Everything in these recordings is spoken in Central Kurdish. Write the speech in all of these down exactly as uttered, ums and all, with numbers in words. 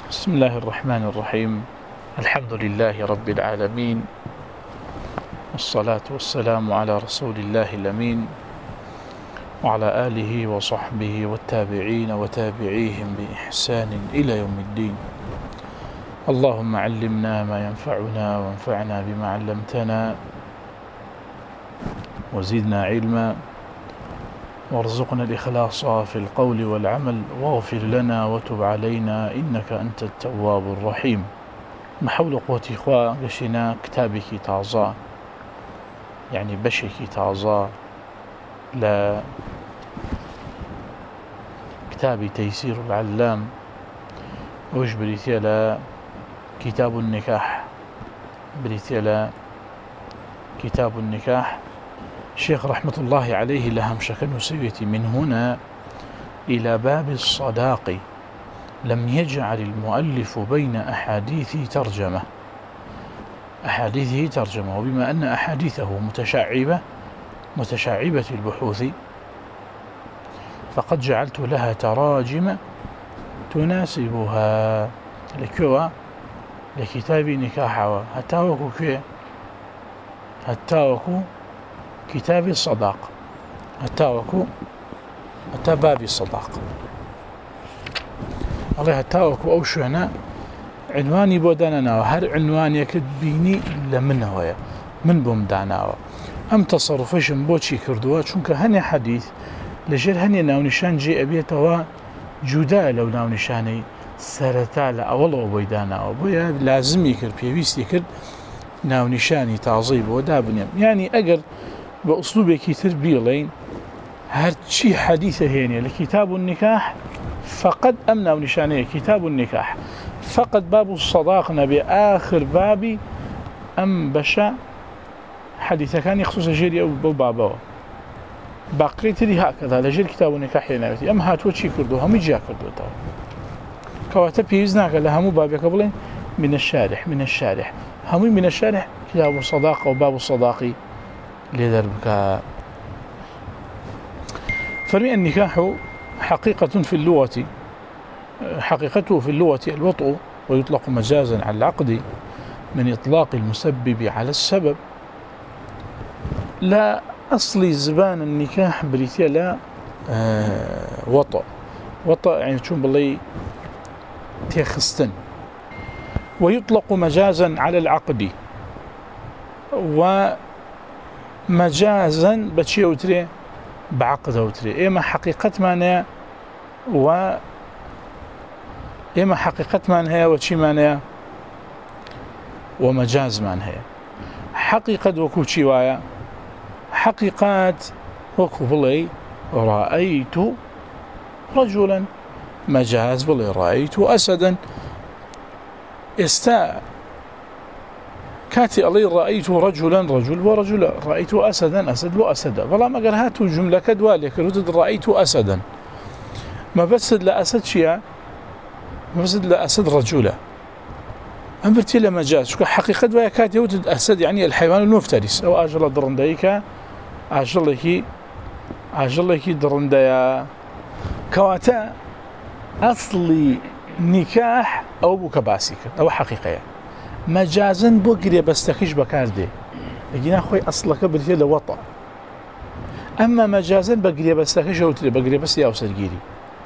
بسم الله الرحمن الرحيم. الحمد لله رب العالمين، والصلاة والسلام على رسول الله الأمين وعلى آله وصحبه والتابعين وتابعيهم بإحسان إلى يوم الدين. اللهم علمنا ما ينفعنا وانفعنا بما علمتنا وزدنا علما، وارزقنا الإخلاص في القول والعمل، واغفر لنا وتب علينا إنك أنت التواب الرحيم. محول قوتي إخوة قشنا كتابك تعظى، يعني بشك تعظى لا كتاب تيسير العلام، وش بريتي لا كتاب النكاح، بريتي لا كتاب النكاح. الشيخ رحمة الله عليه لهم شكل سويتي من هنا إلى باب الصداق لم يجعل المؤلف بين أحاديثه ترجمة أحاديثه ترجمة وبما أن أحاديثه متشعبة متشعبة البحوث فقد جعلت لها تراجم تناسبها لكوا لكتاب نكاح حتى وكو كي حتى وكو كتاب الصداق حتى وكو حتى باب الصداق الله حتى وكو أو شونا عنواني بودانا هر عنوان يكد بيني لمن هويا من بومدانا أم تصرفش بوشي كردوا چونك هني حديث لجل هني ناونشان جي أبيتوا جدا لو ناونشاني سرطال أولا بويدانا بويا لازم يكر بيويست يكر ناونشاني تعظيب ودابنيم يعني أقر بأسلوبك تربيلين هرشي حديثة هيني لكتاب النكاح فقد أمنا ونشانيه كتاب النكاح فقد باب الصداق نبي آخر بابي أم بشا حديثة كان يخصوص جيري أو بالبابا باقي تري هكذا لجير كتاب النكاح يناوتي أم هاتو چي كردو هم يجي كردو تاو كواتا بيوزناك لهمو بابي قبلين من الشارح من الشارح همو من الشارح كتاب الصداق أو باب الصداقي لذلك فرمي النكاح حقيقة في اللغة حقيقته في اللغة الوطء، ويطلق مجازا على العقد من إطلاق المسبب على السبب. لا أصلي زبان النكاح بريتيا لا آه وطء وطء يعني تشون بالله تيخستن، ويطلق مجازا على العقد و مجازا بشي وتري بعقد وتري إما حقيقة معناها و إما حقيقة معناها وشي معناها ومجاز معناها. حقيقة وكو شوايا حقيقات وكو بلي رأيت رجلا، مجاز بلي رأيت أسدا. استاء كاتي الله رأيت رجلا رجل ورجل، رأيت أسدا أسد وأسدا، والله ما قال هاتوا جملة كدوالي كرودد رأيت أسدا ما بسد لأسد شيئا ما بسد لأسد رجلا أمرتي لمجاز شو حقيقة ويا كاتي وتد أسد يعني الحيوان المفترس أو أجل درنديك أجلك أجلك درنديا كواتا أصلي نكاح أو بكباسيك أو حقيقة مجازا بقري بستخيش بكاردي يجينا خوي أصلك بريتي لوطأ، أما مجازا بقري بستخيش وتري بقري بس يا وسرجيري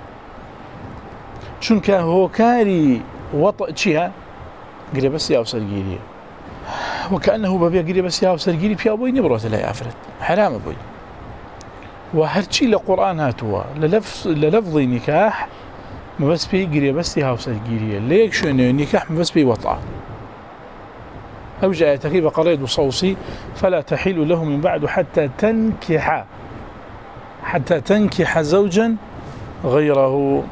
چونك هو كاري وطأ شيها قري بس يا وسرجيري، وكأنه ببي قري بس يا وسرجيري في أبوي نبروت لا يعفرت حرام أبوي. وهرشي لقرآن هاتوا للفظ للفظ نكاح ما بس بي قري بس يا وسرجيري ليك شو إنه نكاح ما بس بي وطأ أو جاء تكيب قريد صوصي فلا تحيل له من بعد حتى تنكح حتى تنكح زوجا غيره.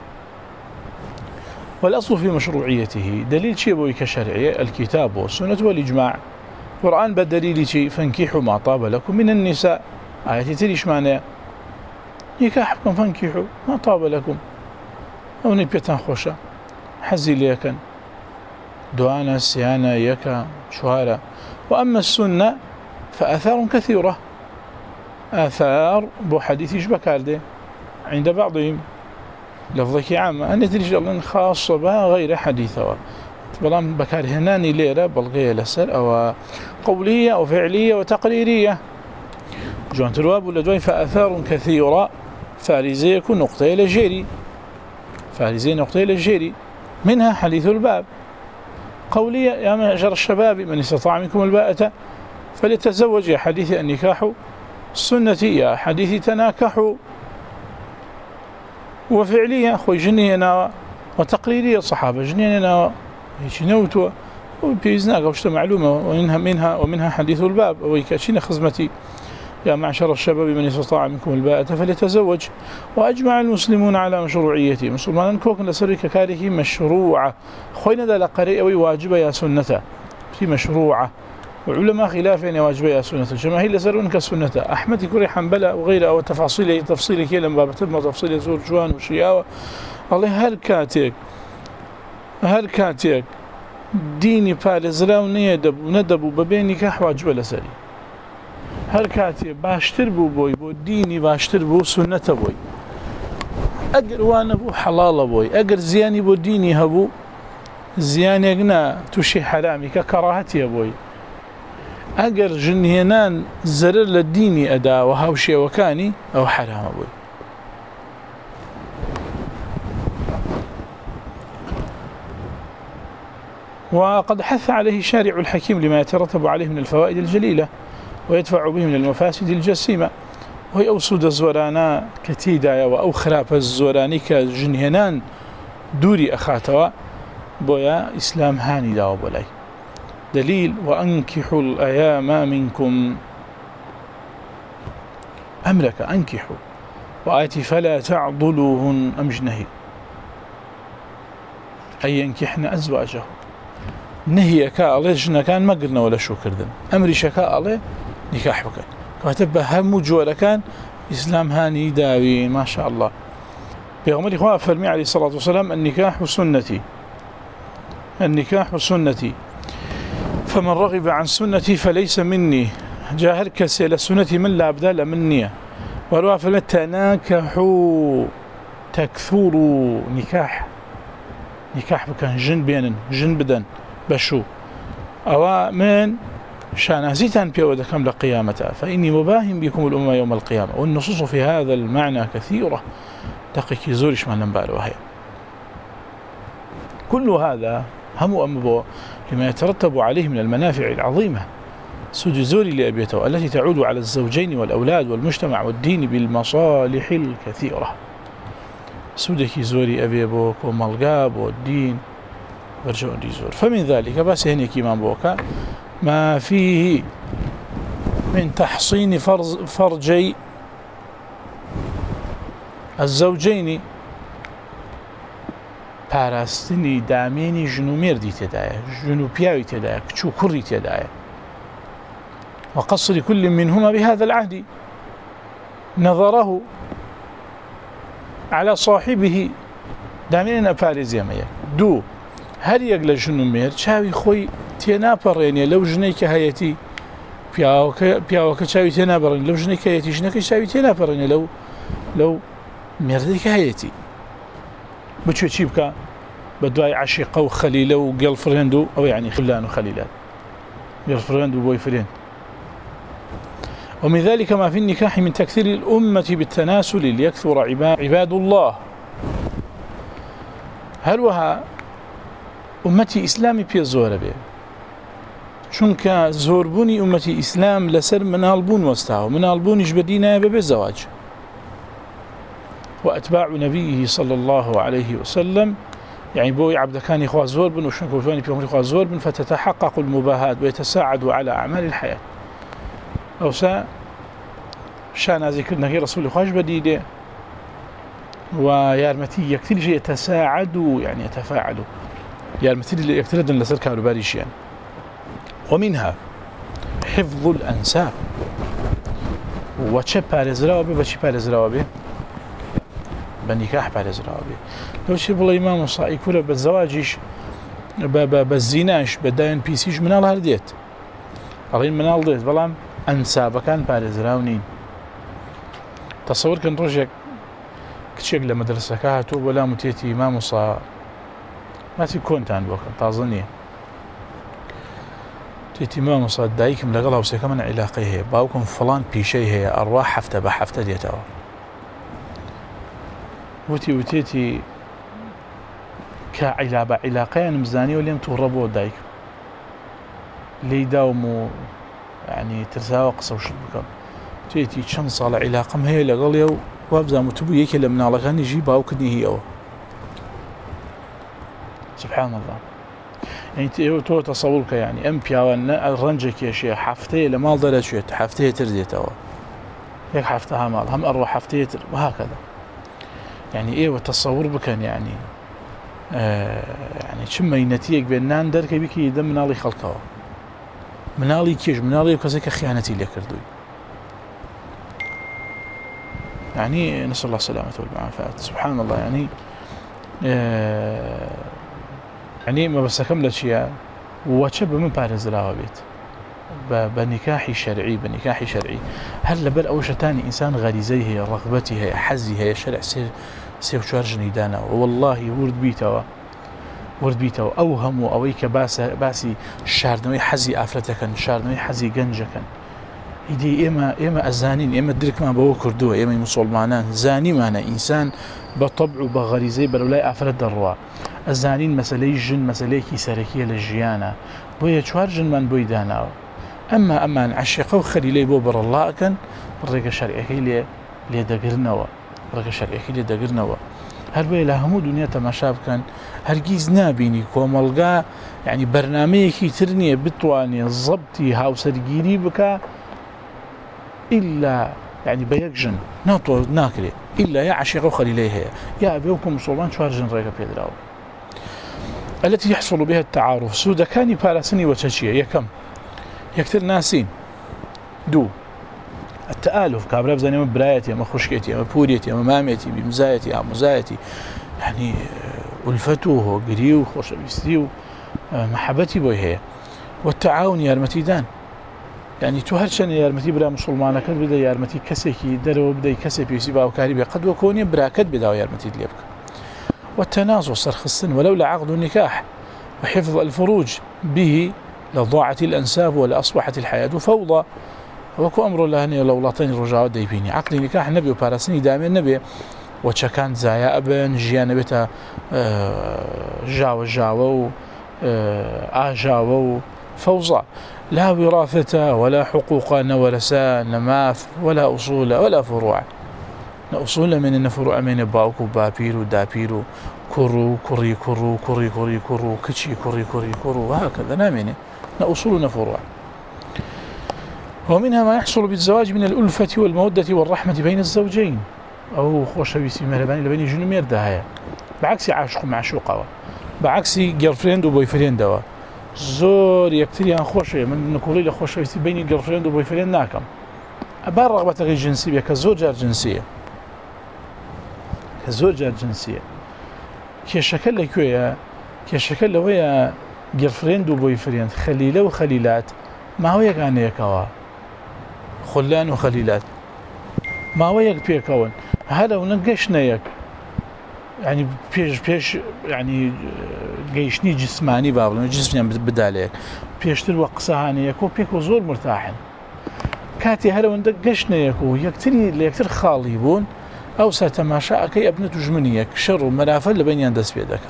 والأصل في مشروعيته دليل شيء بوي كشرعية الكتاب والسنة والإجماع. القرآن بدليل شيء فانكحوا ما طاب لكم من النساء، آياتي تريش معنى نكاحكم فانكحوا ما طاب لكم أو نبيتان خوشة حزي ليكن دوانا سيانا يكا شوارا. وأما السنة فآثار كثيرة، آثار بو حديث يشبك عند بعضهم لفظك عامة أن تريج الله خاصة بها غير حديثة بلام بكارهناني ليرة بلغية لسر أو قولية أو فعلية وتقريرية جوان ترواب ولا جوان فأثار كثيرة فارزية كن نقطة إلى جيري فارزية نقطة إلى جيري منها حديث الباب قولية يا معشر الشباب من استطاع منكم الباءة فليتزوج يا حديث النكاح السنة يا حديث تناكحوا وفعلية أخوي جنينا وتقريرية الصحابة جنينا يشنوتوا وبيزناق وشت معلومة ومنها منها ومنها حديث الباب ويكاشين خزمتي يا معشر الشباب من استطاع منكم الباءة فليتزوج وأجمع المسلمون على مشروعيته مسلمان كوكن لسرك كاره مشروعة خوينا ذا لقريء واجبة يا سنة في مشروعة وعلماء خلافين يا واجبة يا سنة الجماهير لسرون كسنة أحمد كوري حنبلة وغيره أو تفاصيل تفصيل كيلم بابتب تفصيل زور جوان وشياوة الله هل كاتك هل كاتك ديني بالزراو نيدب وندب وببين نكاح واجبة لسري هل كاتي باشتر بو بوي بو ديني باشتر بو سنة بوي اگر وانا بو حلال بوي اگر زياني بو ديني هبو زياني اقنا توشي حرامي ككراهتي بوي اگر جنينان زرر للديني ادا وهاوشي وكاني او حرام بوي وقد حث عليه شارع الحكيم لما يترتب عليه من الفوائد الجليلة ويدفع به من المفاسد الجسيمة وهي أوسود الزورانا كتيدا وأو خراب الزوراني كجنينان دوري أخاتوا بويا إسلام هاني داو بولاي دليل وأنكحوا الأيام منكم أمرك أنكحوا وآتي فلا تعضلوهن أمجنهي أي ينكحن أزواجه نهي كالله جنا كان ما قلنا ولا شو كردن أمري شكاء الله نكاح بكن كاتب هم جوله كان إسلام هاني داوي ما شاء الله بيغمر إخوة فرمي عليه الصلاة والسلام النكاح سنتي النكاح سنتي فمن رغب عن سنتي فليس مني جاهر كسيل سنتي من لا أبدال مني ولو فلا تناكحوا تكثروا نكاح نكاح بكن جن بين جن بدن بشو أو من شانازيتان بيودة كم لقيامتها فإني مباهم بكم الأمة يوم القيامة والنصوص في هذا المعنى كثيرة دقيق زورش ما ننبال وهي كل هذا هم أمبو لما يترتب عليه من المنافع العظيمة سود زوري لأبيته التي تعود على الزوجين والأولاد والمجتمع والدين بالمصالح الكثيرة سودك زوري أبيبوك وملقاب والدين ورجعون دي زور فمن ذلك بس هني كيمان بوكا ما فيه من تحصين فرز فرجي الزوجين پاراستنی دامێنی ژن و مێردی تێدایە ژن و پیاوی تێدایە کچ و کوڕی تێدایە وقصر كل منهما بهذا العهد نظره على صاحبه دامێنە پارێزیەمەیە دوو هەر یەک لە ژن و مێرد چاوی خۆی تێناپەڕێنێ لەو ژنەی کە هەیەتی پیاوەکە چاوی تێنابڕێن لەو ژنەی کە هەیەتی ژنەکەی چاوی تێناپەڕێنێ لەو لەو مێردەی کە هەیەتی بچێ چی بکە بە دوای عەشیقە و خەلیلە و گێڵفرێند و ئەوە یعنی خلان و خەلیلات گێڵفرێند و بۆی فرێند ومن ذلك ما في النكاح من تكثير الأمة بالتناسل ليكثر عباد الله هروها أمتي إسلامي بي زورة بي چونك زوربوني أمتي إسلام لسر منالبون وستاو منالبونيش بدينا ببي زواج وأتباع نبيه صلى الله عليه وسلم يعني بوي عبد كان إخوة زور بن وشنك وفاني بيهم إخوة زور بن فتتحقق المباهات ويتساعدوا على أعمال الحياة أو سا شان ذكرنا هي رسول الله بديده ويارمتي يكتل شيء يتساعدوا يعني يتفاعلوا يارمتي يكتلدن لسر كانوا باريشيان ومنها حفظ الأنساب وچه پارزراوه بچه پارزراوه بنكاح پارزراوه لو شي بالله امام صاحي كوره بالزواجش بالزيناش بداين بيسيش منال هرديت الين منال ديت بلام انساب كان پارزراونين تصور كان روجك کچێک لە مەدرسەکە هاتووە بەلام وتێتی مامۆسا ماچی کۆنتان بۆکەم تازە نییە تێتی مامۆسا دایکم لەگەڵ هاوسێکە من عیلاقەی هەیە باوکم فڵان پیشەی هەیە ئەڕوا هەفتە بە هەفتە دێتەوە وتی وتێتی کە عیلا بە عیلاقەیانم زانیوە لێم تووڕە بۆ دایکم لێی داوم و یعنی ترساوە قسە و شت بکەم توێتی چەند ساڵە عیلاقەم هەیە لەگەڵێ و وابزانم وتبوو یەکێ لە مناڵەکانی ژی باوکردنی هی ئەوە سبحان الله يعني ئێوە تۆ تەسەوور کە یعنی ئەم پیاوە ڕەنجە کێشێ هەفتەیە لە ماڵ دەرەچێت هەفتەیە تر دێتەوە یەک هەفتە هەماڵ هەم ئەڕۆ هەفتەیە تر وهاکەدا يعني ئێوە تەسەوور بکەن یعنی يعني چ مەینەتیەک بێ نان دەرکە بیکەی دە مناڵی خەڵکەوە مناڵی کێش مناڵی کەسێک کە خیانەتی لێ کردووی يعني نسأل الله السلامة والعافية سبحان الله يعني يعني ما بس كم لشيء وشب من بارز العوابيت بنكاح شرعي بنكاح شرعي هل لبل أو شتاني إنسان غريزيه هي رغبته هي حزي هي شرع سير سير شارجني دانا والله ورد بيتوا ورد بيتوا أوهم أويك باس باسي شاردنوي حزي أفرتكن شاردنوي حزي جنجكن إيدي إما إما الزانين إما درك ما بو كردوه إما مسلمانان زاني معنا إنسان بطبع بغريزي بلولاي أفرد الروا الزانين مسألة جن مسألة كيساركية للجيانة بويا شوار جن من بوي دانا أما أما عشقه وخليلي بو بر الله كان الرجال شرعي لي لي دقرنوا الرجال شرعي لي دقرنوا هل بويا لهمو دنيا تماشاب كان هرگيز نابيني كوملقا يعني برنامج كي ترني بتواني الضبطي هاو سرگيري بكا إلا يعني بيكجن ناطو ناكلي إلا يا عشيقه خليليه هي يا أبيكم مسلمان شوار جن ريكا بيدراو التي يحصل بها التعارف سودا كان بارسني وتشيا يكم يكتر ناسين دو التآلف كابرا بزاني ما برايتي ما خشكتي ما بوريتي ما مامتي بمزايتي أو مزايتي يعني ألفته قريو خوش بيستيو محبتي بوي هي والتعاون يارمتي دان يعني تو هرچن يارمتي برا مسلمانك بدا يارمتي كسيكي درو بدا كسي بيسي باوكاري بقد وكوني براكت بدا يارمتي ليبك والتناصر صرخ السن ولولا عقد النكاح وحفظ الفروج به لضاعت الأنساب ولأصبحت الحياة فوضى وكو أمر الله أن لولاطين رجاء ديبيني عقد النكاح النبي وبارسني دائما النبي وشكان زايا أبن جيانا بتا جاو جاو آجاو فوضى لا وراثة ولا حقوق ولا نماث ولا أصول ولا فروع أصول من إن فروع من باوكو بابيرو دابيرو كرو كري كرو كري كري كرو كشي كري كري كرو وهكذا نامنه أصولنا فروع ومنها ما يحصل بالزواج من الألفة والمودة والرحمة بين الزوجين أو خوش بيسي مهرباني لبين جنومير ده بعكس عاشق معشوقه بعكس جيرفريند وبوي فريند دوا زور يكتريان خوشي من نقولي له خوش بيسي بين جيرفريند وبوي فريند ناكم أبار رغبة غير جنسية كزوجة جنسية كزوجة جنسية كشكل لكويا كشكل لويا جيرفريند وبوي فريند خليلة وخليلات ما هو يكان يكوا خلان وخليلات ما هو يك بيكون هذا ونقشنا يك يعني بيش بيش يعني جيشني جسماني بابل جسمي بدالك بيشتر وقصهاني يكو بيكو زور مرتاحين كاتي هذا ونقشنا يكو يكتري ليكتر خاليبون أو ستماشى كي ابنة جمنيك شر ومرافل لبين يندس بيدك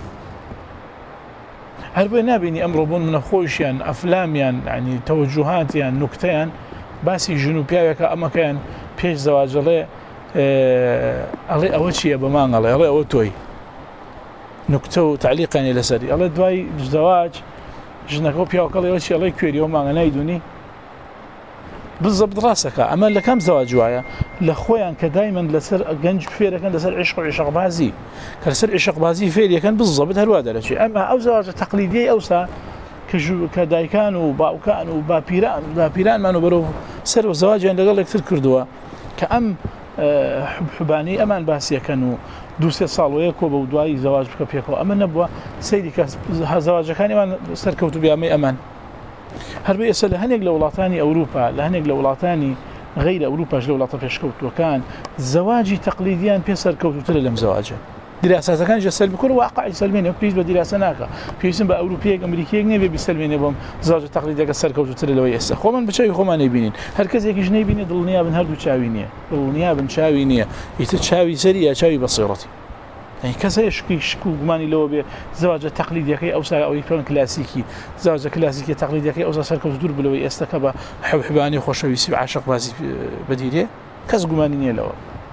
هربي نابيني أمر بون من خوش يعني أفلام يعني, يعني توجهات يعني نكتين باسي جنوبيا أما كان بيش زواج الله الله أول شيء بمان الله الله أول توي نكتو تعليقا إلى سري الله دواي زواج جنكو بيا وقال أول شيء الله يكوي يوم ما نايدوني بالضبط راسك أما لكم زواج وايا لأخويا كدائما لسر جنج فير كان لسر عشق عشق بازي كان لسر عشق بازي فير كان بالضبط هالواد على شيء أما أو زواج تقليدي أو سا كجو كدايكان وباوكان وبابيران بابيران ما نبرو سر وزواج يعني لقال لك تذكردوا كأم حب حباني أمان باسيا كانوا دوسي صال ويكو بودواي زواج بكبيكو أما نبوا سيدي كاس زواج كان أمان سركوتو بيامي أمان هربي أسأل هنيق لولاتاني أوروبا لهنيق لولاتاني غير أوروبا لو لا طفش كوت وكان زواجي تقليديا بيسر كوت وتلا لم زواجه دراسات كان جا سلبي كل واقع سلميني وبيز بدراسة ناكا بيسم بأوروبية أمريكية نبي بيسلميني بهم زواج تقليدي كسر كوت وتلا لو يسا خو من بتشاوي خو ما نبينين هركز يكيش نبيني ضلنيا بن هردو تشاوينية ضلنيا بن تشاوينية يتشاوي سريع تشاوي بصيرتي يعني كذا يشكي شكو جماني لو بي زواج تقليدي كي أو سا أو يكون كلاسيكي زواج كلاسيكي تقليدي كي أو سا سر كوت دور بلوي استكبا حب حباني خوش ويسيب عاشق بازي بديريه كذا جماني لو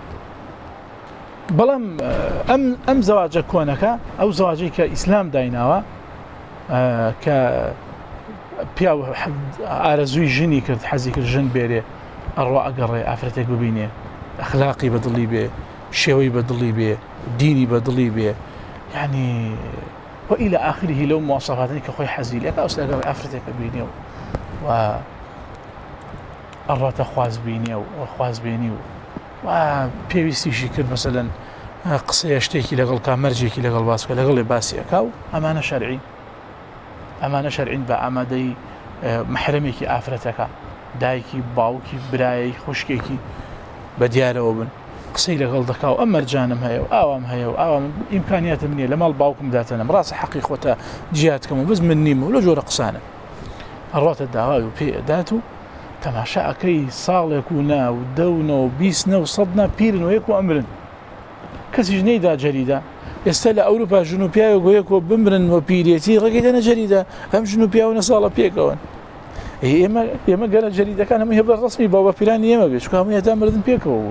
بلام أم أم زواج كونك أو زواجي كإسلام دايناوا ك بياو أرزوي جني كرت حزيك الجن بيري أرواء قري عفرتك ببيني أخلاقي بدلي به شوي بدلي به ديني بدلي به يعني وإلى آخره لو مواصفاتني كخوي حزيل يا أصلا قري عفرتك ببيني و أرات أخواز بيني وأخواز بيني و بيويستي شكل مثلا قصة اشتكي لقل كامرجيكي لقل باسكا لقل باسي أكاو أمانة شرعي أمانة شرعي بأمادي محرميكي آفرتك دايكي باوكي برايي خشكيكي بديارة وبن قصة لقل دكاو أما رجانم هيا وآوام هيا وآوام إمكانيات مني لما الباوكم ذاتنا براس حقيقة جهاتكم وبز من نيمو لجو رقصانا الروات الدعوة وبي ذاته تماشا كي صال يكونا ودونا وبيسنا وصدنا بيرن ويكو أمرن كسي جنيدا جريدة يستلى أوروبا جنوبيا ويكو بمرن وبيريتي رقيدنا جريدة هم جنوبيا ونصالة بيكوان يما يما قال جريدة كان مهب الرسمي بابا بيراني يما بيش كانوا يتامردن بيكوان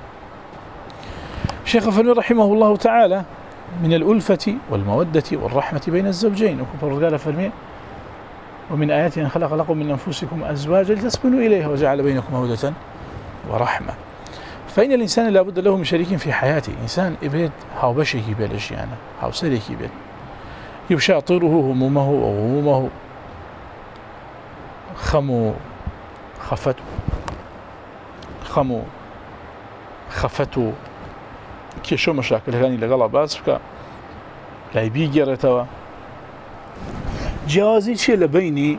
شيخ فني رحمه الله تعالى من الألفة والمودة والرحمة بين الزوجين وكفر قال فرمي ومن آياته أن خلق لكم من أنفسكم أزواجا لتسكنوا إليها وجعل بينكم مودة ورحمة فإن الإنسان لابد له من شريك في حياته إنسان إبد هاو بشيكي بالأشيانا هاو سريكي بال يشاطره همومه وغمومه خمو خفته خمو خفته كيشو مشاكل هاني لقلا باسفكا لا يبيجي رتوا جوازي شيء لبيني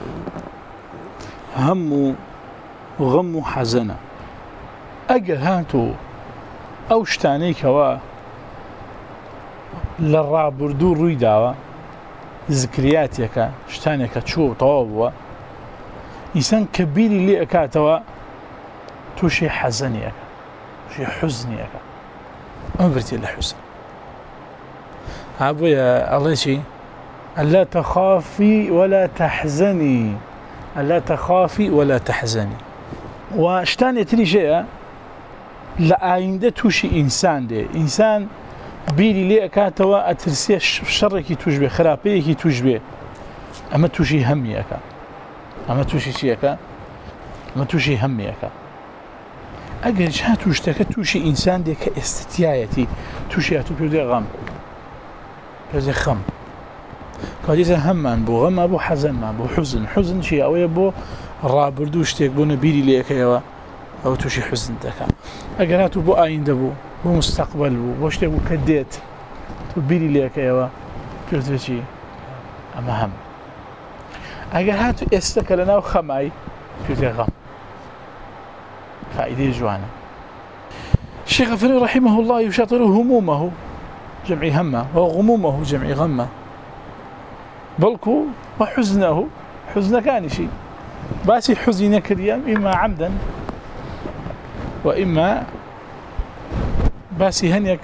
هم وغم وحزنة أجل هاتو أو شتاني كوا للرع بردور رويداوا ذكرياتك شتاني كتشو طوابوا إنسان كبير اللي أكاتوا تو شيء حزنيك شيء حزنيك أمبرتي لحزن أبويا الله شيء ألا تخافي ولا تحزني ألا تخافي ولا تحزني واشتاني تري شيء لأينده توشي إنسان ده إنسان بيلي لي أكاتوا أترسيه شركي توجبه خرابيكي توجبه أما توشي همي أكا أما توشي شي أكا أما توشي همي أكا أقل جها توشتك توشي إنسان ده كاستتيايتي توشي أتو بيودي غم بيودي خم كاديزا همان بو غم بو حزن ما بو حزن حزن شيء أو يبو رابردوش تيك بو نبيلي ليك يوا أو توشي حزن دكا أقراتو بو آين دبو بو مستقبل بو بوش تيك بو كديت تبيلي ليك يوا كرتو شيء أما هم أقراتو استكلنا وخماي كرتو غم فائدة جوانا الشيخ فني رحمه الله يشاطر همومه جمعي همه وغمومه جمعي غمه بلكو وحزنه حزن كان شيء باسي حزن كريم إما عمدا وإما باسي هنيك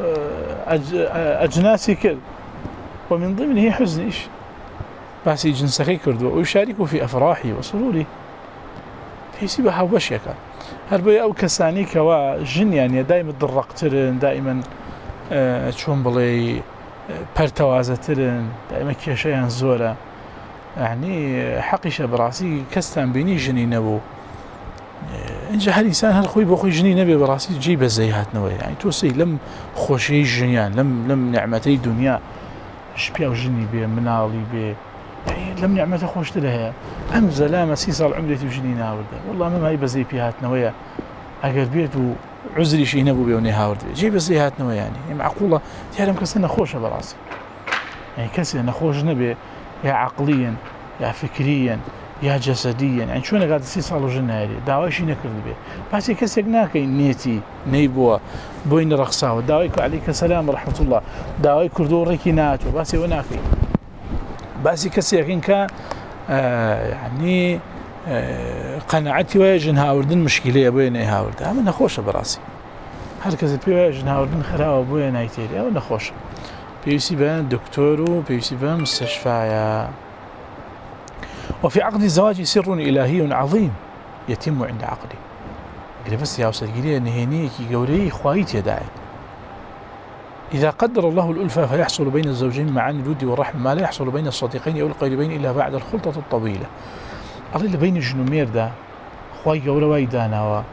أجناسي كل ومن ضمنه حزنش باسي جنسكي كردو ويشارك في أفراحي وسروري فيسيبها وبشيكا هربي أو كساني كوا جن يعني دائما الدرقترن دائما أه شون بلي پرتوازترن دائما كيشيان زورا يعني حقيشة براسي كستان بيني جني نبو انجا هالإنسان هالخوي بخوي جني نبي براسي جيب الزيهات نوي يعني توسي لم خوشي جنيان لم لم نعمتي دنيا شبياو جني بي منالي بي يعني لم نعمتي خوش تلها أم زلامة سيصال عمرتي وجني ناورده والله ما هي بزي بيهات نويا أقل بيتو عزري شي نبو بيوني هاورده جيب الزيهات نوي يعني معقولة تعلم كسنا خوشة براسي يعني كسنا خوش نبي يا عقليا يا فكريا یا جەسەدیەن ئەن چۆن لەگات سی ساڵ ژن نایێ داوایشی نەکرد بێ باسی کەسێک ناکەین نێتی نەی بووە بۆی نەڕەخساوە داوای عەلەیکە سەلام ڕەحمەت الله داوای کردو ڕێکی ناتوە باسی ئەوە ناکەین باسی کەسێکین کە یعنی قەنەعەتی وایە ژن هاوردن مشکلەیە بۆیە نەی هاوردە ئەمە نەخۆشە بەڕاستی هەر کەسێک پێ وایە ژن هاوردن خراوە بۆیە نایتێری ئەوە نەخۆشە پێویستی بە دکتۆر و پێویستی بە مستەشفایە. وفي عقد الزواج سر إلهي عظيم يتم عند عقده قريبس يا وسرجيري نهيني كي قوري خوايت يداعي إذا قدر الله الألفة فيحصل بين الزوجين معا الود والرحمة ما لا يحصل بين الصديقين أو القريبين إلا بعد الخلطة الطويلة أظل بين الجنومير دا خواي قوري وايدانا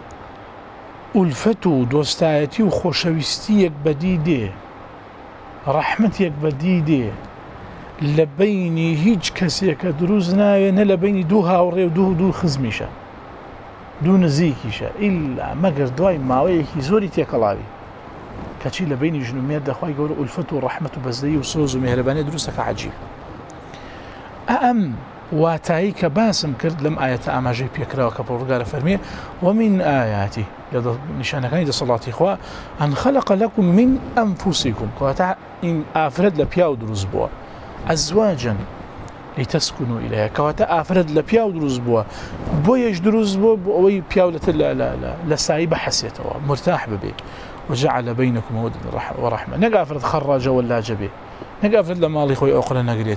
ألفتو دوستايتي وخوشويستي بديدي رحمتي بديدي لبيني هیچ کەسێکە دروست ناوێ نە لە بینی دوو هاوڕێ و دوو دوو خزمیشە دوو نزیکیشە ئیلا مەگەر دوای ماوەیەکی زۆری تێکەڵاوی کەچی لە بینی ژن و مێرد دەخوای گەورە ئولفەت و ڕەحمەت و بەزدەیی و سۆز و مێهرەبانیە دروستەکە عەجیب. ئەم واتایی کە باسم کرد لەم ئاەتە ئاماژەی پێکراوە کە پەروەردگار فەرمێ ومن ئایاتی لە نیشانەکانی دەسەڵاتی خوا ئەن خەلەق لەکم من ئەنفوسیکم کەواتە ئین ئافرەت لە پیاو دروست بووە أزواجا لتسكنوا إليها كواتا أفرد لبياو دروز بوا بويش دروز بوا بوي بياو لا لا لا لسايبة حسيته مرتاح ببي وجعل بينكم مودة ورحمة نقا أفرد خرج ولا جبي نقا أفرد لمالي خوي أقرأ نقريت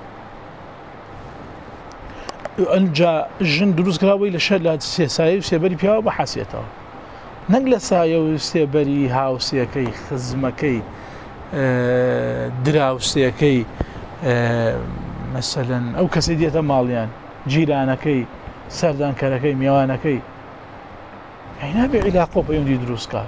أنجا جن دروز كراوي لشهد سايب سيبري بياو بحسيته نقل سايو سيبري هاو سيكي خزمكي دراو سيكي مثلا ئەو کەسەی دێتە ماڵیان جیرانەکەی سەردانکەرەکەی میوانەکەی نابێ عیلاقۆ پەیوەندی دروستکە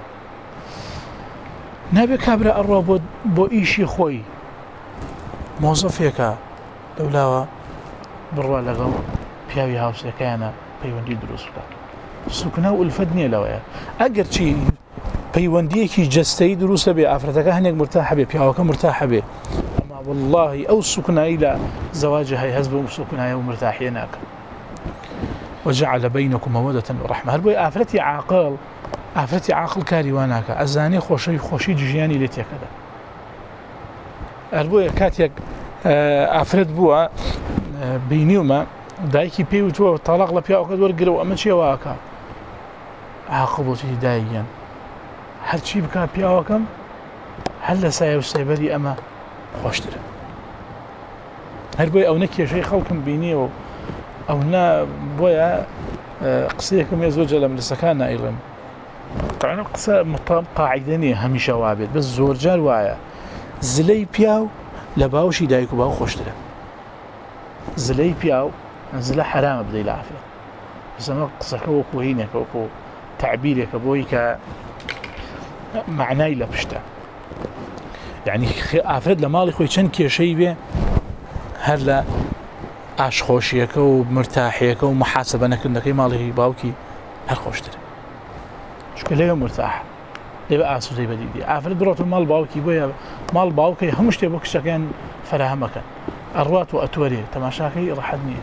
نابێ کابرا ئەڕوا بۆ بۆ ئیشی خۆی مۆزەفێکە لەولاوە بڕوا لەگەڵ پیاوی هاوسەکەیانە پەیوەندی دروست بکات سوکنا و ئولفەت نییە لەوەیە ئەگەر چی پەیوەندیەکی جەستەیی دروستە بێ ئافرەتەکە هەنێک مرتاح بێ پیاوەکە مرتاح بێ والله أو السكنى إلى زواجها يهزب وسكنى ومرتاحين هناك وجعل بينكم مودة ورحمة هربوي آفرتي عاقل آفرتي عاقل كاري واناك أزاني خوشي خوشي جياني لتيا كذا هربوي كاتيك آفرت بوا بينيوما دايكي بيو تو طلاق لبيا وكذا ورقلوا أما شيء واكا عاقبوتي دايا هل شي بكا بيا وكم هل سايو سايبري أما خۆشترە هەر بۆی ئەو نەکێشەی خەڵکم بینیەوە ئەو نا بۆیە قسەیەکم ێ زۆرجە لە مجلسەکان نائڵێم طبعاً قسە قاعیدە نییە هەمیشە وا بێت بەس زۆرجار وایە زلەی پیاو لە باوشی دایک و باو خۆشترە زلەی پیاو زلە حرامە بدەی لە ئافرەت بەس ئەمە قسەکە وەکو هینێکە وەکو تعبیرێکە بۆی کە معنای لە پشتە يعني ئافرەت لە ماڵی خۆی چەند کێشەی بێ هەر لە ئاشخۆشیەکە و مرتاحیەکە و محاسبە نەکردنەکەی ماڵی باوکی هەر خۆشترە چونکە لێوێ مرتاح لێوێ ئاسوودەی بەدیدی ئافرەت بڕۆتە ماڵ باوکی بۆیە ماڵ باوکەی هەموو شتێ بۆ کچەکەیان فەراهەمەکەن ئەڕوات و ئەتوەرێ تەماشاکەی ڕەحەت نییە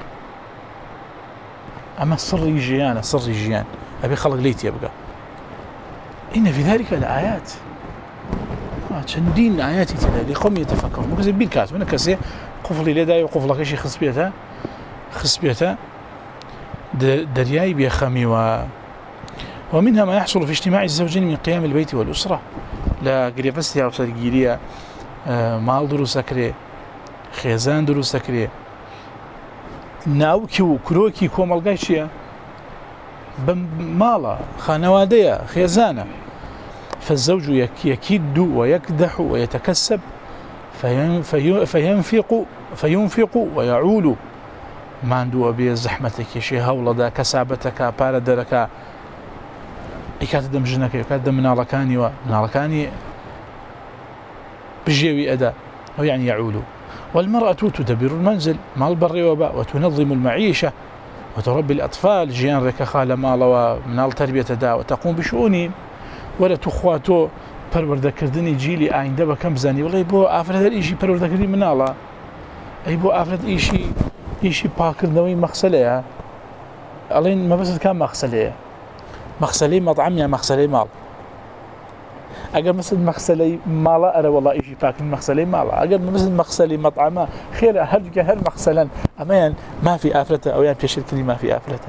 ئەمە سڕی ژیانە سڕی ژیان ئەبێ خەڵک لێی تێبگا إن في ذلك لآيات چەندین ئاياتی تێدا لێخۆم یەتەفەکەڕن بۆ کەسێک بیر کات منە کەسێ قوفڵی لێدای و قوفڵەکەشی خسبێتە خسبێتە دەریای بێخەمیوە ومنها ما يحصل في اجتماع الزوجين من قيام البيت والأسرة لا قريبستي أو سرقيرية مال دروس أكري خيزان دروس أكري ناوكي وكروكي كومالغاي شيء بمالا خانوادية خيزانة فالزوج يكد ويكدح ويتكسب فينفق فينفق ويعول ما عنده أبي زحمتك شيء هولدا كسابتك باردرك إكاد دمجنك إكاد دمنالكاني ومنالكاني بجيوي أدا أو يعني يعول والمرأة تدبر المنزل مال البر وباء وتنظم المعيشة وتربي الأطفال جيان رك خال مال ومنال تربية دا وتقوم بشؤونهم ولا تخواتو پەروەردەکردنی جیلی ئایندە بەکەم بزانی وڵی بۆ ئافرەت ئیشی پەروەردەکردنی مناڵە ئەی بۆ ئافرەت ئیشی ئیشی پاکردنەوەی مەخسەلەیە ئەڵێن مەبەست کام مەخسەلەیە مەخسەلەی مەطعەم یا مەخسەلەی ماڵ ئەگەر مثل مەخسەلەی ماڵە ئەرە وەڵا ئیشی پاکردن مەخسەلەی ماڵە ئەگەر مثل مەخسەلی مەطعەمە خێرە هەردووکە هەر مەخسەلەن ئەمەیان مافی ئافرەتە ئەویان پێشتری مافی ئافرەتە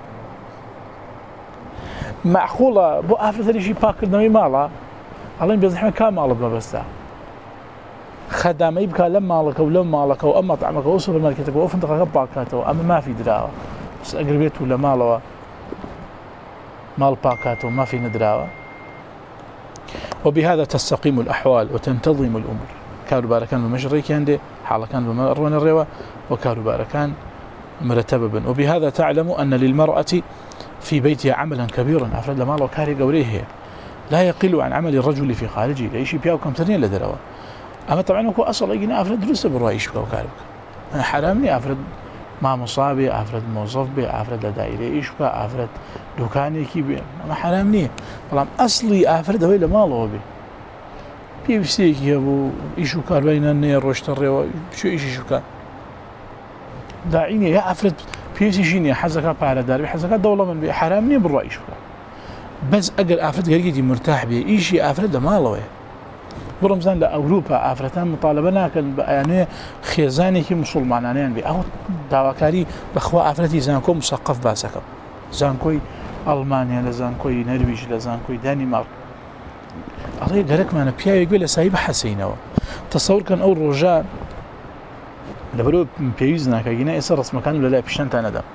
معقوڵە بۆ ئافرەتەریشی پاکردنەوەی ماڵە ئەڵێن بێزەحمە کا ماڵت مەبەستە خەدامەی بکە لەم ماڵەکە و لەم ماڵەکە و ئەم مەطعەمەکە و سوپەرمارکێتەکە و فندقەکە پاکاتەوە ئەمە مافی دراوە بەس ئەگەر بێت و لە ماڵەوە ماڵ پاکاتەوە مافی نەدراوە وبهذا تستقيم الأحوال وتنتظم الأمور كاروباركان بمجري كان دي حالكان بمروان الروا وكاروباركان مرتبا وبهذا تعلم أن للمرأة في بيتها عملا كبيرا أفرد لما الله كاري قوريه لا يقل عن عمل الرجل في خارجه ليش بياو كم ترين لدروا أما طبعا هو أصلا يجينا أفرد درس بالرأيش بكاو كاربك أنا حرامني أفرد مع مصابي أفرد موظف بي أفرد لدائري إيش بكا أفرد دوكاني كي بي أما حرامني والله أصلي أفرد هو لما الله بي بي بسيك يا أبو إيشو كار بين النير روشت الروا شو إيش شو كار داعيني يا أفرد بيسي شيني حزكا بارا داربي حزكا دولة من بي حرامني بالرأيش بكا بس أقل أفرد قريتي مرتاح بي إيشي أفرد لما الله برمزان لأوروبا أفرتان مطالبة ناكن يعني خيزاني كي مسلمانانيان بي أو داواكاري بخوا أفرتي زانكو مسقف باسكم زانكوي ألمانيا لزانكوي نرويج لزانكوي دانمارك أطيق قالك معنا بيا يقول لسايب حسينه تصور كان أول رجاء لبرو بيوزنا كجينا يصير رسم كان ولا لا بشنت أنا دم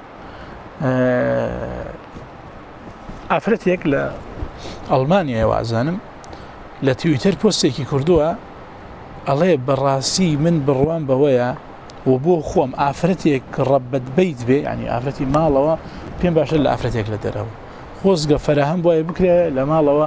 أفرت يك لألمانيا يا وعزانم لتويتر بوستيكي كردوها الله براسي من بروان بويا وبو خوم أفرتيك ربت بيت بي يعني أفرتي مالوا بين باشا لأفرتيك لدروا خوزق فراهم بويا بكرة لمالوا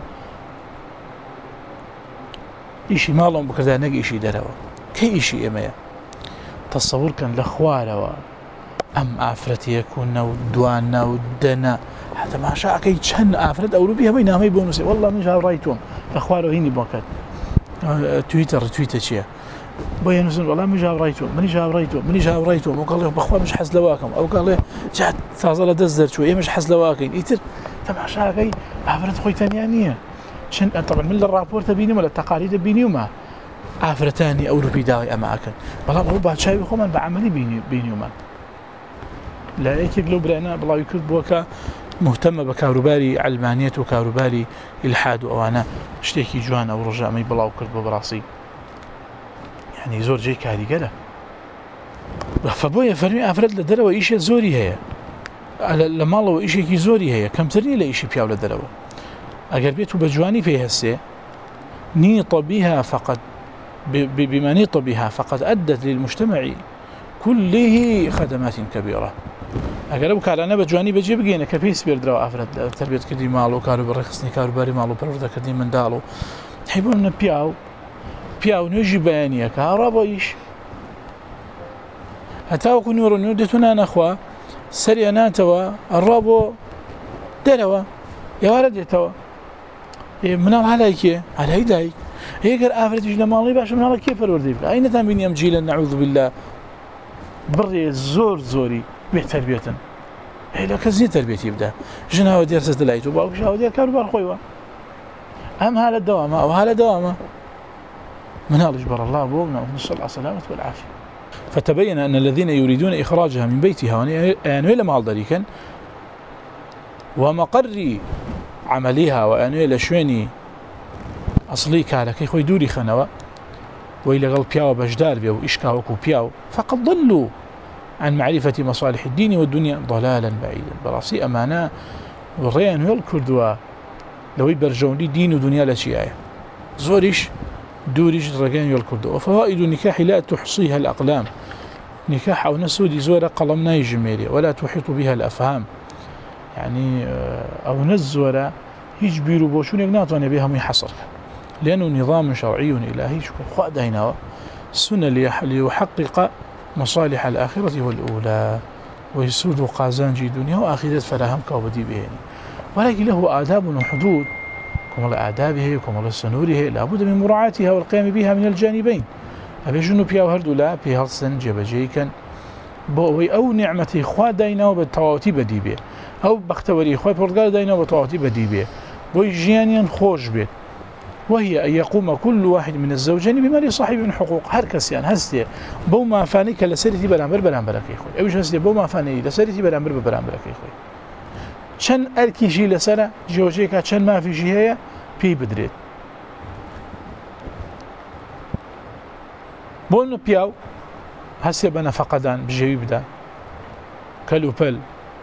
إيشي مالهم بكرة نق إيشي دروا كي إيشي إمايا تصور كان لأخواروا أم أفرتي يكون ودوانا ودنا حتى ما شاء كي تشن أفرد أوروبيا بين همي بونسي والله من جاب رايتهم أخواروا هيني بوكات تويتر تويتر شيء بيا نسون والله من جاب رايتهم من جاب رايتهم من جاب رايتهم وقال له بخوا مش حز لواكم أو قال له جات تازل دزر شوية مش حز لواكين يتر تما شاء كي أفرد خوي تانيانية شن طبعا من الرابور تبيني ولا التقارير تبيني وما أفرتاني أوروبي داوي أما أكل والله هو بعد شاي بخومن بعملي بيني بيني وما لا يكيد لو برعنا بالله يكتب بوكا مهتمة بكاروباري علمانية وكاروباري إلحاد وأنا اشتكي جوان أو رجاء مي بلاو كرب براسي يعني زور جاي كاري قاله فبويا فرمي أفرد لدروا إيشي زوري هي لما الله إيشي كي زوري هي كم ترني لإيشي بياو لدروا أقر بيتو بجواني فيها السي نيط بها فقد بما نيط بها فقد أدت للمجتمع كله خدمات كبيرة اگر ابو کارانه بجوانی بجی بگینه که پیس بیردرا افراد تربیت کردی مالو کارو برخصنی کاروباری مالو پرورده کردی مندالو حیبون پیاو پیاو نجی بیانیه که رابایش حتی وکو نورو نور دتونا نخوا سری ناتوا الرابو دروا يوارد يتوا منال عليك على يداي هيك افراد جنا مالي باش منال كيف الوردي اين تنبين يم جيل نعوذ بالله بري زور زوري بتربية هي لك زين تربية يبدأ جنا ودير سدلايت وباو جنا ودير كاروبار خويوا أم هذا الدوام أو هذا دوامه من هذا جبر الله أبونا ونسأل الله السلامة والعافية فتبين أن الذين يريدون إخراجها من بيتها وأن يلمع ذلك ومقر عملها وأن يلشوني أصلي كالك يخوي دوري خنوا وإلى قلب بياو بجدار بيو إشكاوكو بياو فقد ضلوا عن معرفة مصالح الدين والدنيا ضلالا بعيدا براسي أمانا والريان والكردوا لو يبرجون لي دين ودنيا لا شيء زوريش دوريش الرجان والكردوا وفوائد النكاح لا تحصيها الأقلام نكاح أو نسودي زورة قلمنا يجميري ولا تحيط بها الأفهام يعني أو نزورة يجبروا بوشون يقناطون بها محصر لأنه نظام شرعي إلهي شكرا خواهد هنا السنة ليحقق مصالح الآخرة والأولى ويسود قازانجي دنيا وآخرة فلاهم كوبدي بهني ولكن له آداب وحدود كما آدابه وكما سنوره لابد من مراعاتها والقيام بها من الجانبين أبي جنو بيا وهردو لا بيا هالسن جبجي كان بۆ ئەوەی ئەو نعمەتی خوا داینەوە بە تەواوەتی بەدی بێ ئەو بەختەوەری خۆی پڕگار داینەوە بە تەواوەتی بەدی بێ بۆی ژیانیان خۆش بێت وهي أن يقوم كل واحد من الزوجين بما لصاحب من حقوق هر كسيان هستي بو ما فاني كلسرتي برامبر برامبر كي خوي ايش هستي بو ما فاني لسرتي برامبر برامبر كي خوي چن اركي جي لسرا جوجيكا چن ما في شي هي بي بدريت بون بياو هسه بنا فقدان بجيب بدا كلوبل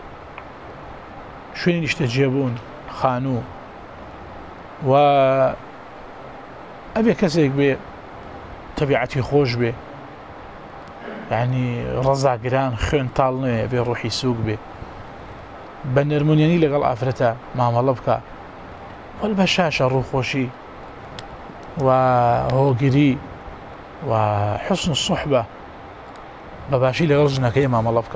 شوين يشتجيبون خانو و أبي كسيك بي طبيعتي خوش بي يعني رزع قران خين طالني أبي روحي سوق بي بنرمونياني لقل أفرتا ما ملبكا والبشاشة روح خوشي وهو قري وحسن الصحبة بباشي لقل جناكي ما ملبكا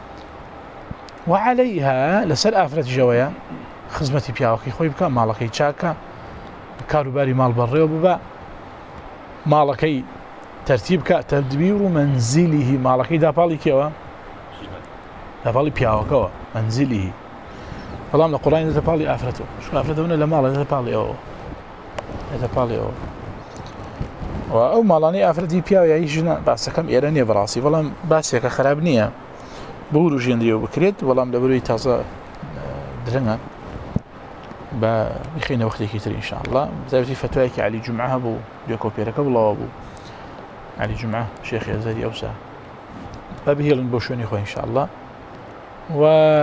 وعليها لسر أفرت جوايا خزمتي بياوكي خوي بكا مالكي تشاكا كاروباري مال بريو ببا مالكي ترتيبك تدبير منزله مالكي دابالي كيوا دابالي بياوكوا منزله فلام القرآن دابالي أفرته شو أفرته هنا لمال دابالي أو دابالي أو وأو مالاني أفرتي بياو يعيشنا بس كم إيراني براسي فلام بس يك خراب نية بورو جنديو بكريت فلام لبروي تازا درنا بخينا وقتي كتير إن شاء الله بتابتي فتواك علي جمعة أبو جاكو بيرك الله أبو علي جمعة شيخ يزادي أوسع فبه لنبوشوني خوي إن شاء الله و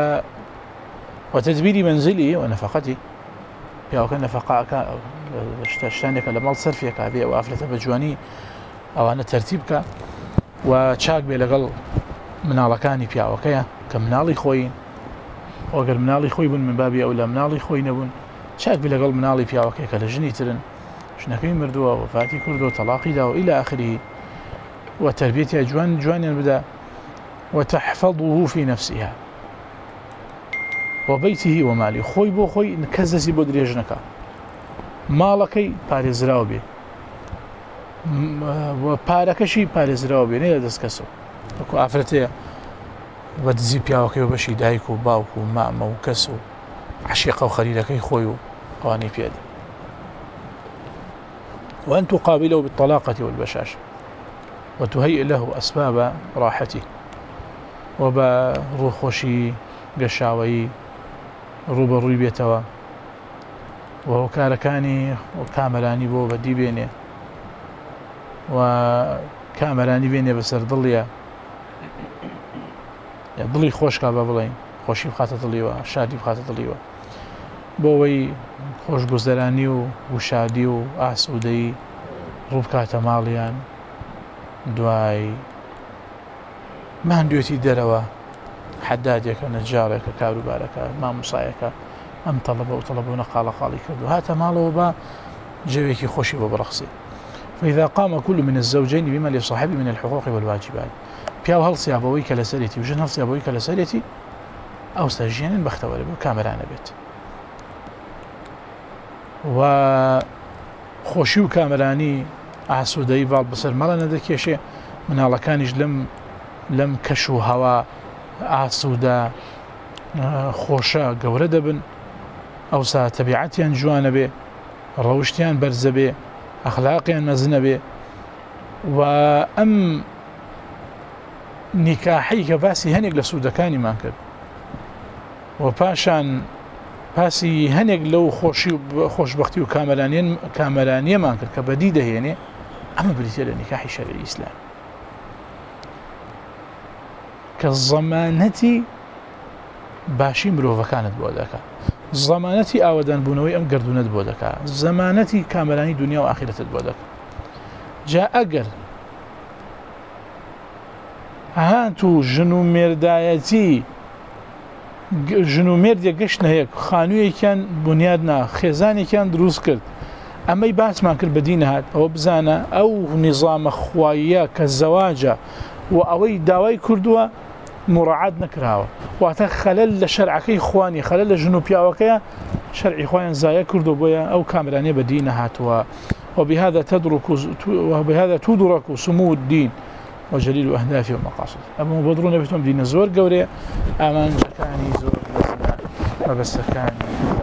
وتدبير منزلي ونفقتي يا كان نفقاك اشتانك لما صرفيك أبي أو أفلت بجواني أو أنا ترتيبك وشاك بلغل منالكاني بيا وكيا كمنالي خوين وقال منالي خوي بن من بابي أولى منالي خوي نبون شاك بلغل منالي بيا وكيا كالجني ترن شنكين مردوه وفاتي كردو طلاقي دا وإلى آخره وتربيتها جوان جوان بدا وتحفظه في نفسها وبيته ومالي خوي بو خوي نكزسي بو دريجنكا مالكي بارزراو بي وباركشي بارزراو بي نيلا دسكسو وكو أفرتي ودزي بياوكي وبشي دايكو باوكو ماما وكسو عشيقة وخليلكي خويو قواني بيادي وأن تقابله بالطلاقة والبشاشة وتهيئ له أسباب راحته وبا روخوشي قشاوي روبا رويبيتوا وهو كاركاني وكاملاني بو بدي بيني وكاملاني بيني بسر ضليا يعني ضلي خوش كابا بلين خوشي بخاطة ضليوا شادي بخاطة ضليوا بوي خوش گزدراني وشادي وآسودي روبكاتا ماليان دواي ما هندوتي دروا حدادك نجارك كاروبارك ما مصايك أم طلبوا وطلبوا نقال قالي كردو هاتا مالو با جويكي خوشي ببرخصي فإذا قام كل من الزوجين بما لصاحبه من الحقوق والواجبات بياو هل سيابويك لسريتي وجن هل سيابويك لسريتي أو استجيان بختوالي بو كامران بيت وخوشي وكامراني ئاسوودەی باڵ بەسەر مەڵە نەدەکێشێ مناڵەکانیش لەم لەم کەش و هەوا ئاسوودە خۆشە گەورە دەبن ئەوسا تەبیعەتیان جوانە بێ ڕەوشتیان بەرزە بێ ئەخلاقیان مەزنە بێ و ئەم نیکاحی کە باسی هەنێک لە سوودەکانیمان کرد و پاشان پاسی هەنێک لەو خۆشی و خۆشبەختی و کامەرانیەمان کرد کە بەدی دەهێنێ ئەمە بریتە لە نیکاحی شەرعی ئیسلام کە زەمانەتی باشی مرۆڤەکانت بۆ دەکات زەمانەتی ئاوەدانبوونەوەی ئەم گردونەت بۆ دەکات زەمانەتی کامەرانی دنیا و ئاخیرەتت بۆ دەکات جا ئەگەر هات و ژن و مێردایەتی ژن و مێردێک گەشتە هەیە خانوویەکیان بنیاد نا خێزانێکیان دروست کرد ئەمەی باسمان کرد بەدی نەهات ئەوە بزانە ئەو نیزامە خواییە کە زەواجە و ئەوەی داوای کردووە مڕاعات نەکراوە واتە خەلەل لە شەرعەکەی خوانی خەلەل لە ژن و پیاوەکەیە شەرعی خۆیان زایە کردو بۆیە ئەو کامرانێ بەدی نەهاتووە وبهذا تدرك وبهذا تدرك سمو الدين وجليل أهدافه ومقاصده. أما مبادرون بيتهم دين زور قوري أمان جكاني زور لزنا ما بس كان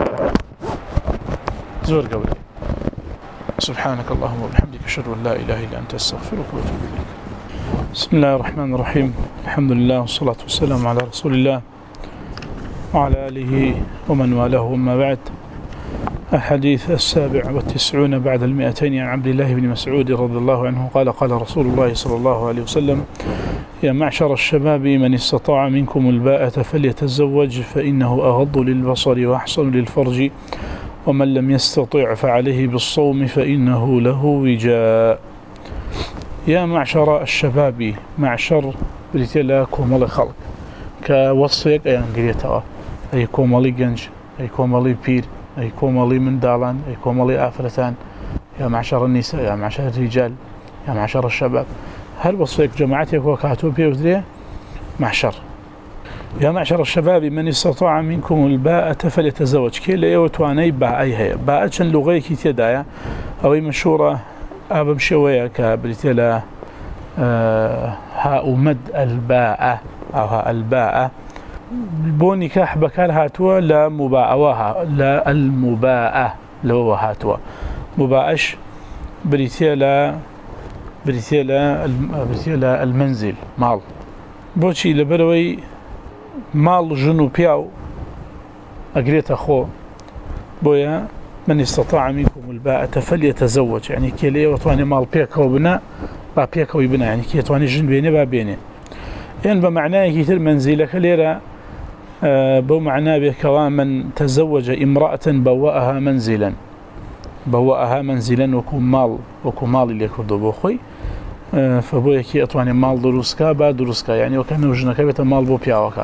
زور قوري. سبحانك اللهم وبحمدك أشهد أن لا إله إلا أنت أستغفرك وأتوب إليك. بسم الله الرحمن الرحيم. الحمد لله والصلاة والسلام على رسول الله وعلى آله ومن والاه. وما بعد، الحديث السابع والتسعون بعد المئتين عن عبد الله بن مسعود رضي الله عنه قال قال رسول الله صلى الله عليه وسلم: يا معشر الشباب من استطاع منكم الباءة فليتزوج فإنه أغض للبصر وأحسن للفرج ومن لم يستطع فعليه بالصوم فإنه له وجاء. يا معشر الشباب، معشر بريتيلا كومالي خلق كوصيك أي أنجريتها، أي كومالي جنج، أي كومالي بير، أي كومالي من دالان، أي كومالي آفرتان. يا معشر النساء، يا معشر الرجال، يا معشر الشباب. هل وصيك جماعتك وكاتو بيوزرية معشر. يا معشر الشباب من استطاع منكم الباءة فليتزوج. كي لا يوتواني باء أي هي باء شن لغي كي تدايا أو مشهورة أبم شوية كبريتلا أه ها مد الباء أو ها الباء بوني كاح بكار هاتوا لا مباءوها لا المباءة لو هاتوا مباءش بريتلا بريتلا بريتلا المنزل مال بوشي لبروي مال جنوبياو أقريت أخو بويا من استطاع منكم الباءة فليتزوج. يعني كي ليه وطواني مال بيكا وبناء با بيكا وبناء، يعني كي تواني جن بيني با بيني، يعني بمعناه كيتر منزلك ليرا آه بو معناه بكوا من تزوج امرأة بوأها منزلا بوأها منزلا وكو مال وكو مال اللي كردو بوخوي آه فبويا كي أطواني مال دروسكا با دروسكا، يعني وكان وجنك بيت مال بو بياوكا.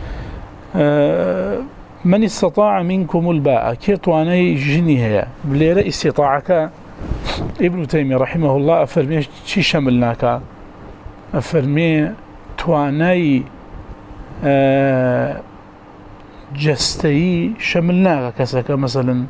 آه من استطاع منكم الباء كي تواني جني هي بليرة استطاعك. ابن تيمية رحمه الله أفرمي شي شملناك، أفرمي تواني آه جستي شملناك كسك مثلا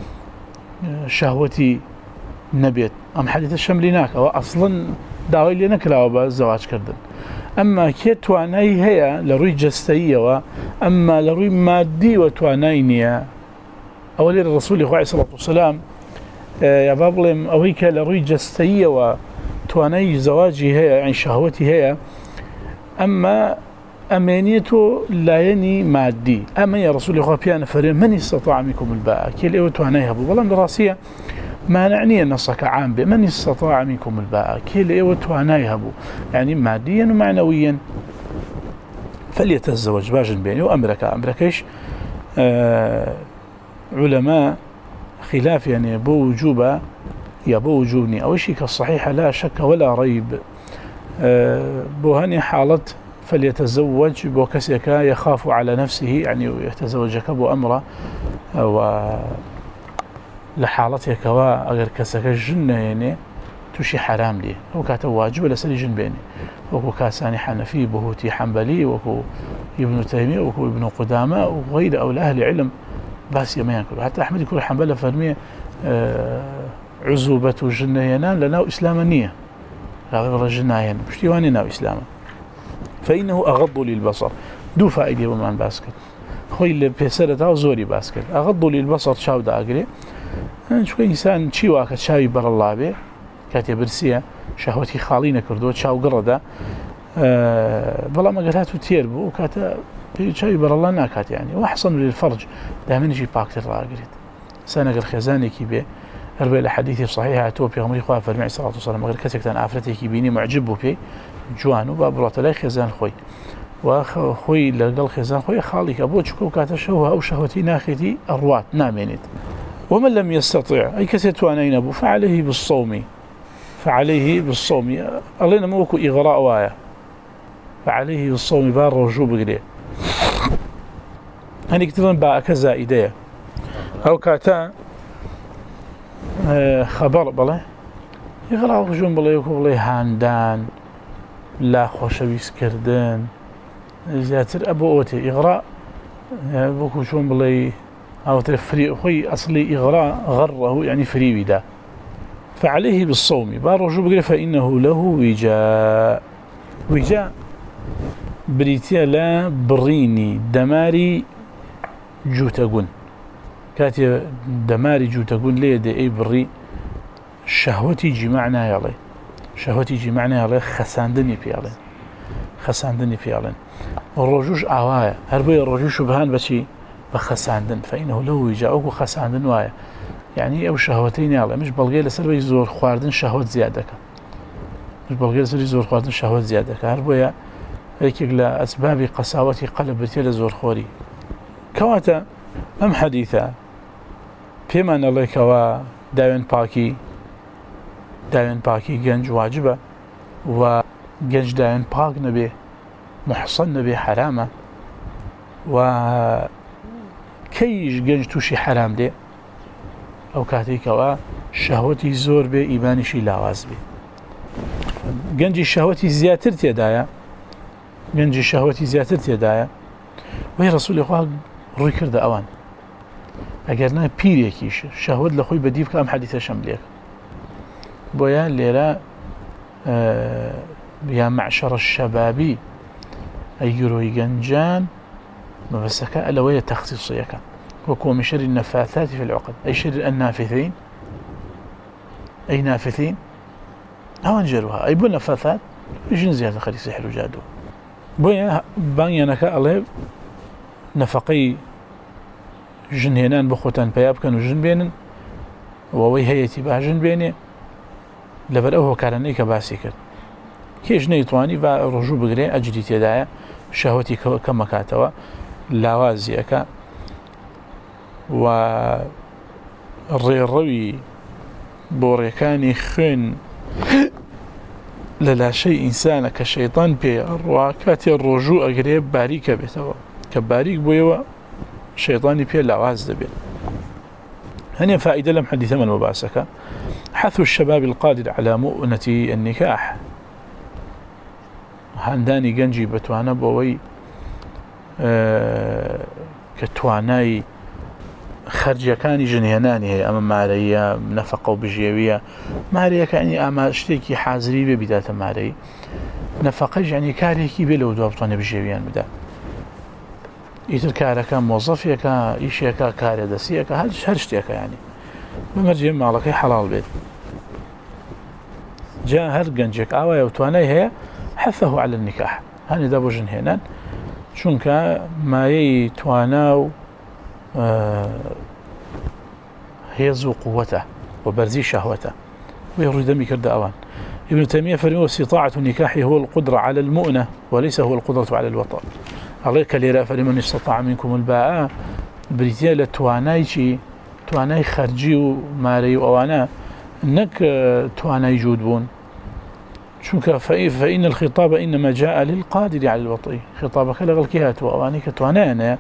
شهوتي نبيت أم حديث شملناك وأصلا داوي لي نكلا بالزواج كردن. أما كي تواني هي لروي جستية أما لروي مادي وتوانينيا أولي الرسول عليه الصلاة والسلام يا بابلم أويك لروي جستية وتواني زواجي هي يعني شهوتي هي، أما أمانيته لا يني مادي. أما يا رسول الله بيان فريم من استطاع منكم الباء كي لأو توانيها بو والله دراسية ما نعني نصك عام بمن استطاع منكم الباء كي لأو توانيها بو يعني ماديا ومعنويا فليتزوج باجن بيني وأمرك أمركش آه علماء خلاف يعني بو وجوبة يا بو وجوبني أو شيء كالصحيحة لا شك ولا ريب. آه بو هني حالة فليتزوج بو كسيك يخاف على نفسه يعني يتزوجك بو أمره و لحالتك وأغير كسك الجنة يعني توشي حرام لي هو كاته واجب ولا سري جن بيني وكو كاساني حنفي بهوتي حنبلي وكو ابن تيمية وكو ابن قدامة وغير أو أهل علم بس يما ينكر. حتى أحمد يكون حنبلة فرمية آه عزوبة الجنة ينام لنا إسلامانية هذا الجنة ينام مش تيواني ناو إسلاما فإنه أغض للبصر. دو فائدة ومان باسكت خوي اللي بيسرتها زوري باسكت أغض للبصر شاو دا أقري شو إنسان شي واحد شاوي بر الله به كاتي برسية شهوتي خالينا كردو شاو قرده أه بلا ما قالته تيربو وكاتا شاوي بر الله ناكات يعني وأحسن للفرج دائما يجي باكتر راقريت سنة الخزاني كي به هربي الحديث الصحيح أتوبي غمري خواه فرمي صلى الله عليه وسلم غير كتكتان آفرتي كي بيني معجبه بي جوانو بابرات لا خزان خوي وخوي لقل خزان خوي خاليك أبو تشكو كاتا شوها أو شهوتي ناخذي أروات نامينت. ومن لم يستطيع أي كتتوانين أبو فعليه بالصوم فعليه بالصوم الله موكو إغراء وايا فعليه بالصوم بار رجوع بقريه هني كتبن باء كزائدية أو كاتا خبر بله إغراء رجوع بله يكو بله هاندان لا خوشويس كردن زياتر أبو أوتي إغراء بوكو شون بله أو تفري خوي أصلي إغراء غره يعني فري ودا فعليه بالصوم بار رجوع بقريه فإنه له وجاء ويجا بريتيا لا بريني دماري جوتاقون كاتي دماري جوتاقون ليه دي اي بري شهوتي جمعنا يالي شهوتي جمعنا يالي خساندني بيالي خساندني بيالي الرجوش عوايا هربي الرجوش بهان بشي بخساندن فإنه لو يجاوك خساندن وايا يعني او شهوتين يالي مش بلغي لسر يزور خواردن شهوت زيادك مش بلغي لسر يزور خواردن شهوت زيادك هربي هيك لا أسباب قساوتي قلب بتيل زور خوري كواتا أم حديثة فيما نالله كوا داوين باكي داوين باكي جنج واجبة وجنج داوين باك نبي محصن نبي حرامة وكيش جنج توشي حرام دي أو كاتي كوا شهوتي زور بي إيمانشي لاواز بي جنجي شهوتي زياتر تيدايا جنجي شهوتي زياتر تيدايا وهي رسول الله روی کرده اوان اگر نه پیرێکیش شهوت لە خۆی بەدیف کە ئەم حەدیثە شەملێک بۆیە لێرە یا معشر الشبابی ئەی گرۆی گەنجان مەبەستەکە ئەلەوەیە تەخسیصیەکە وەکو من شر النفاثات في العقد أي شر النافثين أي نافثين أوان جروها أي بو النفاثات يجن زيادة خلي سحر وجادو بويا بانيانك الله نفقي جنهنان بخوتان بياب كانوا جن بينن ووي هيتي با جن بيني لبر اوه كارني كباسي كرد كيش نيتواني با رجوع بگري اجري تيدايا شهوتي كما كاتوا لاوازيكا و الريروي بوريكاني خن للا شيء إنسان كشيطان بي الرواكاتي الرجوع قريب باریکە بێتەوە کە باریک بوویەوە شيطاني بي لاواز دەبێت هني فائدة لم حديث من مباسكة حث الشباب القادر على مؤنة النكاح هنداني جنجي بتوانا بوي أه كتواناي خرجة كاني جنياناني هي أما ماريا نفقة وبجيوية ماريا كأني أما اشتكي حازري ببداية ماري نفقة يعني كاريكي بلو دوابطاني بجيويان بدا إيتر كاركا موظفيكا إيشيكا كاردسيكا هرشتيكا يعني بمرجي مالكي حلال بيت جاء هر جنجك آوايا وتواناي هي حثه على النكاح هاني دابو جنهنان شونكا ما يتواناو آه هيزو قوته وبرزي شهوته ويريد دمي كرد أوان ابن تيمية فرموه استطاعة النكاح هو القدرة على المؤنة وليس هو القدرة على الوطأ عليك ليرا فرمون استطاع منكم الباء بريتيا لتواناي شي تواناي خرجي وماري وأوانا نك تواناي جودبون شوكا فإن الخطاب إنما جاء للقادر على الوطء خطابك لغلكيات وأوانيك تواناي أنا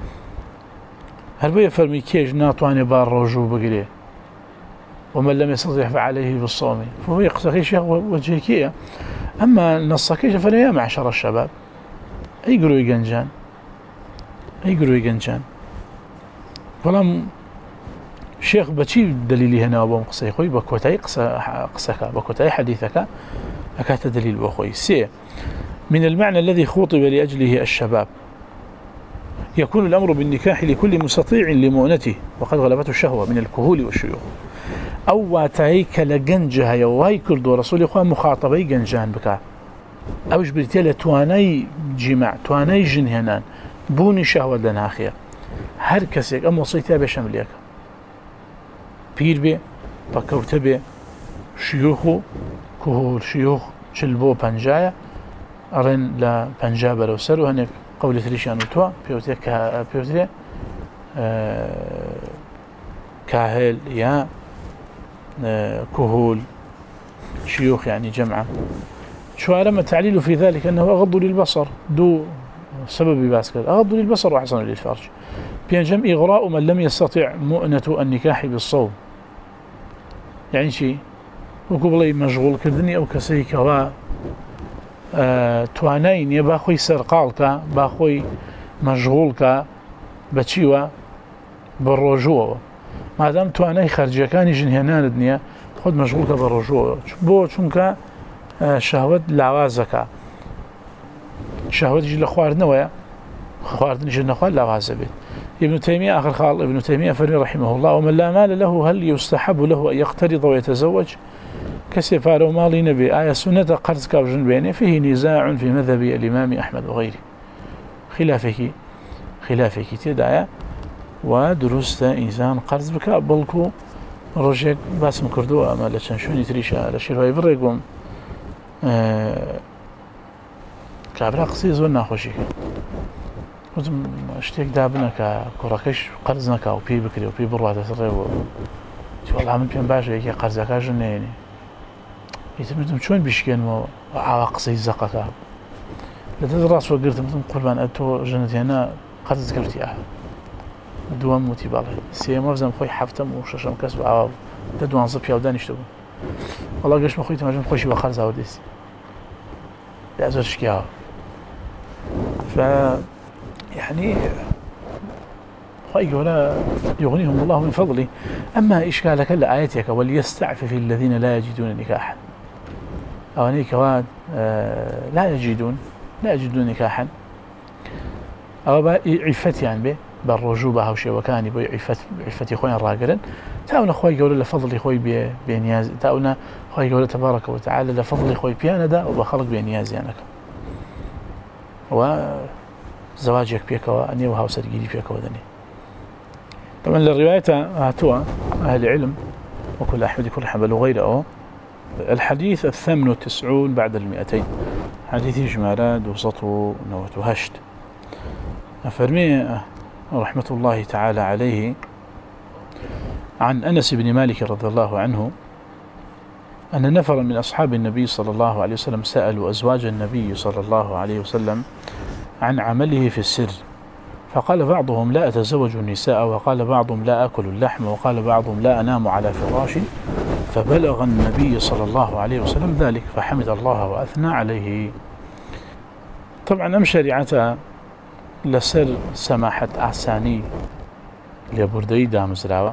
هل بي فرمي كيج ناتواني بار رجو بقريه ومن لم يستطيع فعليه بالصوم فهو يقتضي شيء وجهكيه أما نصكيش فلا معشر الشباب أي قروي جنجان أي قروي جنجان فلام شيخ بشي دليلي هنا أبو قصي خوي بكوتاي قصك بكوتاي حديثك أكات دليل بخوي سي من المعنى الذي خوطب لأجله الشباب يكون الأمر بالنكاح لكل مستطيع لمؤنته وقد غلبته الشهوة من الكهول والشيوخ أو واتايك لجنجها يواي كرد ورسول إخوان مخاطبي جنجان بك أوش بريتيا تواناي جماع تواناي جنهنان بوني شهوة لناخية هر كسيك أم وصيتها بشمليك بير بي بكوت بي شيوخو كهول شيوخ شلبو بنجايا أرن لا بنجابة لو سروا هنك قولة ريشان وتوا بيوتي كا بيوتي آه كاهل يا آه كهول شيوخ يعني جمعة شو علامة التعليل في ذلك أنه أغض للبصر دو سبب باسكت أغض للبصر وأحسن للفرج بينجم إغراء من لم يستطع مؤنة النكاح بالصوم يعني شيء وقبلي مشغول كردني أو كسيك و آه توانين يا باخوي سرقالك باخوي مشغولك بتشيوا بالرجوع ما دام تواني خرجي كان جنهنان الدنيا خد مشغولك بالرجوع بو چونك آه شهوت لعوازك شهوتي جل خواردنويا خواردني جل نخوال لا غاز بيت. ابن تيمية آخر خال ابن تيمية فرمي رحمه الله ومن لا مال له هل يستحب له أن يقترض ويتزوج كسفار مالي نبي آية سنة قرض كاوجن بينه فيه نزاع في مذهب الإمام أحمد وغيره خلافك خلافك تدعى ودرست إنسان قرض بك بلكو رجيك باسم كردوه أما لشنشوني تريشا لشير فريقهم أه كابرا قصي زور ناخوشي وزم اشتيك دابنا كوراكش قرض نكا وبي بكري وبي بروات سري و والله من بين باشا هيك قرض كاجن يعني يتمدم شلون بيشكين مو عواقصي زقك لتدرس وقلت مثل قربان أتو جنتي أنا قرض كرتي أه دوام موتي بالله سيما بزم خوي حفتم وششم كسب عواو تدوان صبيا ودانيش تبون والله قش مخوي تماجم خوشي وخرز عوديسي لأزور شكيها ف يعني ولا يغنيهم الله من فضله. أما إشكالك لآيتك وليستعفف الذين لا يجدون نكاحا أو نكوان آه لا يجدون لا يجدون نكاحا أو عفت يعني به بالرجوبة أو شيء وكان بي عفت عفت خوين راجلا تاونا خوي يقول لفضل خوي بنياز تاونا خوي يقول تبارك وتعالى لفضل خوي بياندا وبخلق بنياز يعني وزواجك بيك وأني وهاو سرقيلي بيك ودني. طبعا الرواية هاتوا أهل العلم وكل أحمد كل حبل وغيره. الحديث الثامن والتسعون بعد المئتين حديث جمالات وسطو نوت وهشت. أفرمي رحمة الله تعالى عليه عن أنس بن مالك رضي الله عنه أن نفرا من أصحاب النبي صلى الله عليه وسلم سألوا أزواج النبي صلى الله عليه وسلم عن عمله في السر، فقال بعضهم لا أتزوج النساء، وقال بعضهم لا أكل اللحم، وقال بعضهم لا أنام على فراش. فبلغ النبي صلى الله عليه وسلم ذلك فحمد الله وأثنى عليه. طبعا أم شريعة لسر سماحة أحساني لبردي دامزراوة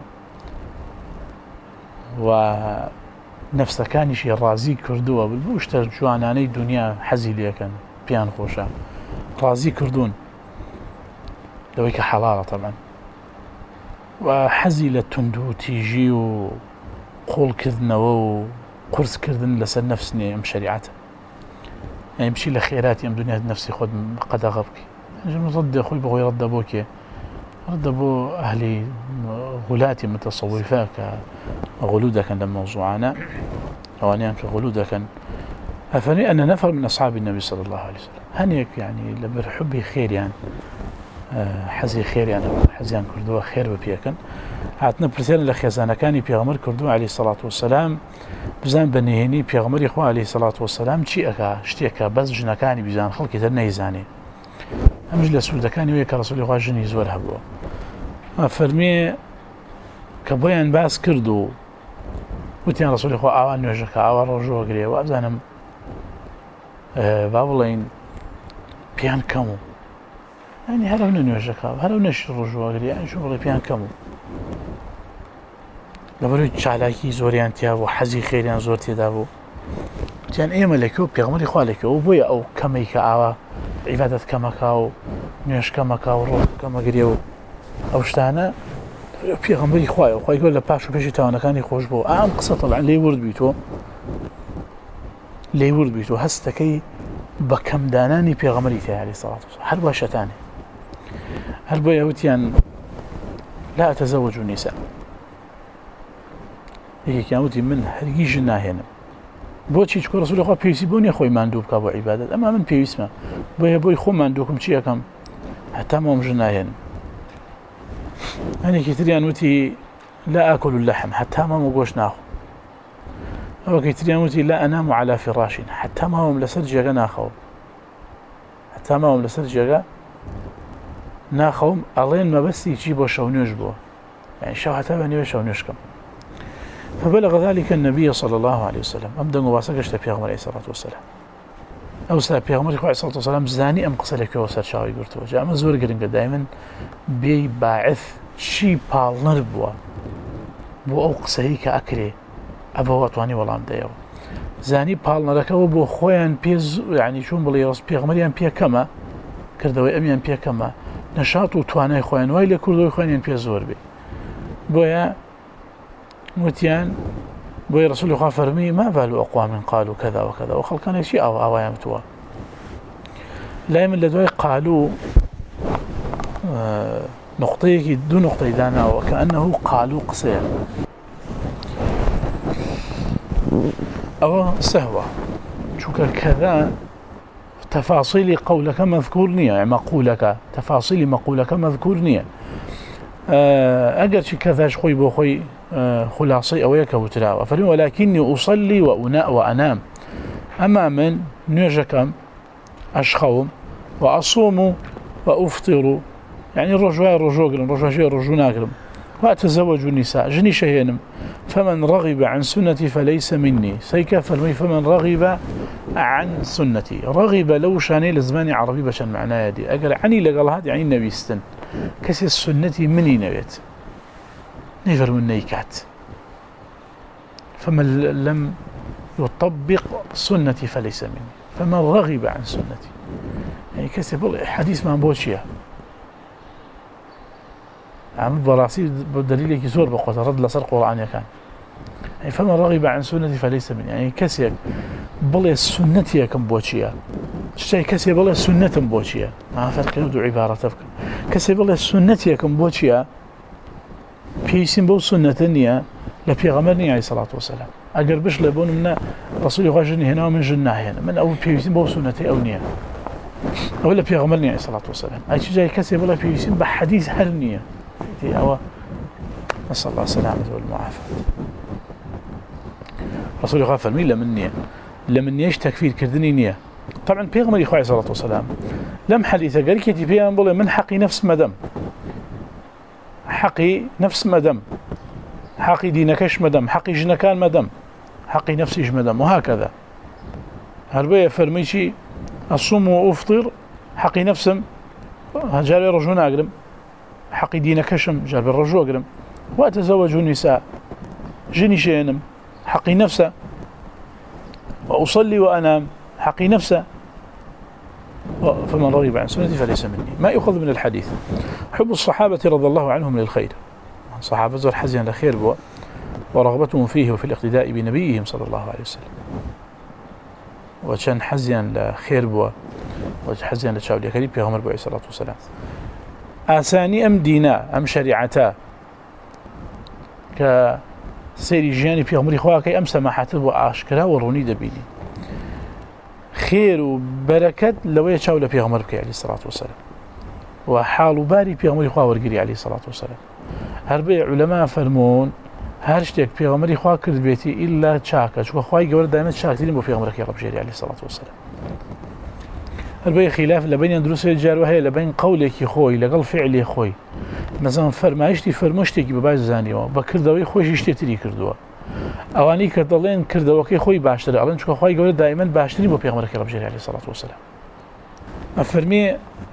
ونفس كان شي رازي كردوه بالبوشتر جواناني دنيا حزي ليه كان بيان خوشا رازي كردون لويك حلالة طبعا وحزي لتندو تيجي وقول كذن وقرص كذن لسر نفسني أم شريعته يعني يمشي لخيراتي أم دنيا نفسي خد قد أغبك يعني رد أخوي بغوي رد أبوك رد أبو أهلي غلاتي متصوفاك غلودة كان لما موضوعنا أوانيان كغلودة كان أفني أن نفر من أصحاب النبي صلى الله عليه وسلم هنيك يعني لما حبي خير يعني حزي خير يعني حزيان كردوه خير ببيكن عطنا برسالة لخيزانة كاني بيغمر كردوه عليه الصلاة والسلام بزان بنيهني بيغمر إخوة عليه الصلاة والسلام شيء أكا شتيكا بس جنا كاني بزان خلقي ترنيزاني أمج لسودة كاني ويكا رسول الله جني زور هبوه فرمي كبويان باس كردو وتيان رسول الله آوان نوجكا آوان رجوه قريه وأبزانم أه بابلين بيان كمو يعني هلا هنا نوجكا هلا نشر رجوه قريه يعني شو بغي بيان كمو لبروي تشعلاكي زوريان تيابو حزي خيريان زور تيدابو تيان ايه ملكو بيغمري خوالكو وبويا او كميكا آوا عبادة كمكاو نوش كمكاو روح كما قريو او شتانا بيغمري خوالي وخوالي يقول لباشو بيشي تاوانا كاني خوش بو ام قصة طبعا لي ورد بيتو لي ورد بيتو هستكي بكم داناني بيغمري تيها عليه الصلاة والسلام هل باشتاني هل بويا وتيان لا أتزوج النساء هيك كانوتي من هرجيج الناهينا بوتشي تقول رسول الله بيسي بوني أخوي مندوب كابو عبادة أما من بيسمه بويا بوي خو مندوبكم شيء كم حتى ما مجناهين أنا كتير أنوتي لا أكل اللحم حتى ما مجوش ناخو أو كتير أنوتي لا أنام على فراش حتى ما هم لسرجة ناخو حتى ما هم لسرجة ناخو ألين ما بس يجيبوا شونيش بوا يعني شو حتى بني شونيش كم. فبلغ ذلك النبي صلى الله عليه وسلم أمدن واسقش لبيغمر عليه الصلاة والسلام أو سلا بيغمر عليه الصلاة والسلام زاني أم قصلك وسر شاوي قرتوا جاء مزور قرنق دائما بي باعث شي بالنر بوا بو أو قصهي كأكري أبو وطواني والله مدايو زانی پاڵنەرەکەەوە بۆ خۆیان پێ ینی چون بڵێ ڕست پێغمەریان پێ کەمە کردەوەی ئەمیان پێ کەمە نەشاط و توانای خۆیان وای لە کوردەوەی خۆیان پێ زۆر بێ بۆیە وتیان بۆی ڕسولی خوا فەرمی ما بال ئەقوام قالوا كذا وكذا و خەڵکانێکی ئەو ئاوایان تووە لای من لە دوای قالوا نقطەیەکی دوو نقطەی داناوە کە ئەنەهو قالوا قسەیە ئەوە سەهوە چونکە كذا تفاصيل قولك مذكور نية يعني مقولك تفاصيل مقولك مذكور نية أجر شي كذا شوي بخوي خلاصي أو يكوتراوة فلم ولكني أصلي وأناء وأنام أما من نيجكم أشخوم وأصوم وأفطر يعني الرجوع الرجوع قلم رجوع شيء رجوع ناقلم وأتزوج النساء جني شهينم فمن رغب عن سنتي فليس مني سيكا فرمي فمن رغب عن سنتي رغب لو شاني لزماني عربي بشان معناه دي أقل عني لقال هذا يعني النبي استن كسي سنتي مني نبيت نفر من نيكات فمن لم يطبق سنتي فليس مني فمن رغب عن سنتي يعني كسي حديث ما بوشيا عم براسي بدليل كسور بقوة رد لصر قرآن كان يعني فمن رغب عن سنتي فليس مني يعني كسي بلي سنتي كم بوشيا شيء كسي بلي سنة بوشيا ما فرق يبدو عبارة تفكر كسي بلي سنتي كم بوشيا بيسين بو سنة نية لبيغمرني عليه الصلاة والسلام أقر بش لبون من رسول الله جني هنا ومن جنة هنا من أول بيسين بو سنتي أو نية أو لبيغمرني عليه الصلاة والسلام أي شيء جاي كسي بلي بيسين بحديث هرنية أو نسأل الله السلامة والمعافاة رسول الله فرمي لمن نية لمن يش تكفير كردني نية طبعا بيغمر إخوة عليه الصلاة والسلام لم حديثة قال كي تبيان بقول من حقي نفس مدام حقي نفس مدام حقي دينكش مدام حقي جنكان مدام حقي نفسي مدام وهكذا هربية فرميشي الصوم وأفطر حقي نفسم جاري رجون أقرم حقي دينكشم جاري الرجو أقرم وأتزوج النساء جني شينم حقي نفسه وأصلي وأنام حقي نفسه فمن رغب عن سنتي فليس مني ما يؤخذ من الحديث حب الصحابة رضي الله عنهم للخير صحابة زور حزين لخير بوا ورغبتهم فيه وفي الاقتداء بنبيهم صلى الله عليه وسلم وكان حزين لخير بوا وحزين لشاولي كريم بيغمر بوا عليه الصلاة والسلام آساني أم دينا أم شريعتا كسيري جياني بيغمري خواكي أم سماحته وعاشكرا وروني دبيني خير وبركة لو يشاول بيغمر بكي عليه الصلاة والسلام وحال باري بيغمري خوا ورقري عليه الصلاة والسلام هربي علماء فرمون هرشتك بيغمري خوا كرد بيتي إلا تشاكا شو خواي قول دائما تشاكتين بو بيغمرك يا رب جيري عليه الصلاة والسلام هربي خلاف لبين يندرس الجار وهي لبين قولك خوي لقل فعلي خوي مثلا فرمايشتي فرمشتي بباز زانيو بكردوي خوي يشتري كردوا اواني كدلين كردوا كي خوي باشتري الان شو خوي قول دائما باشتري بو بيغمرك يا رب جيري عليه الصلاة والسلام افرمي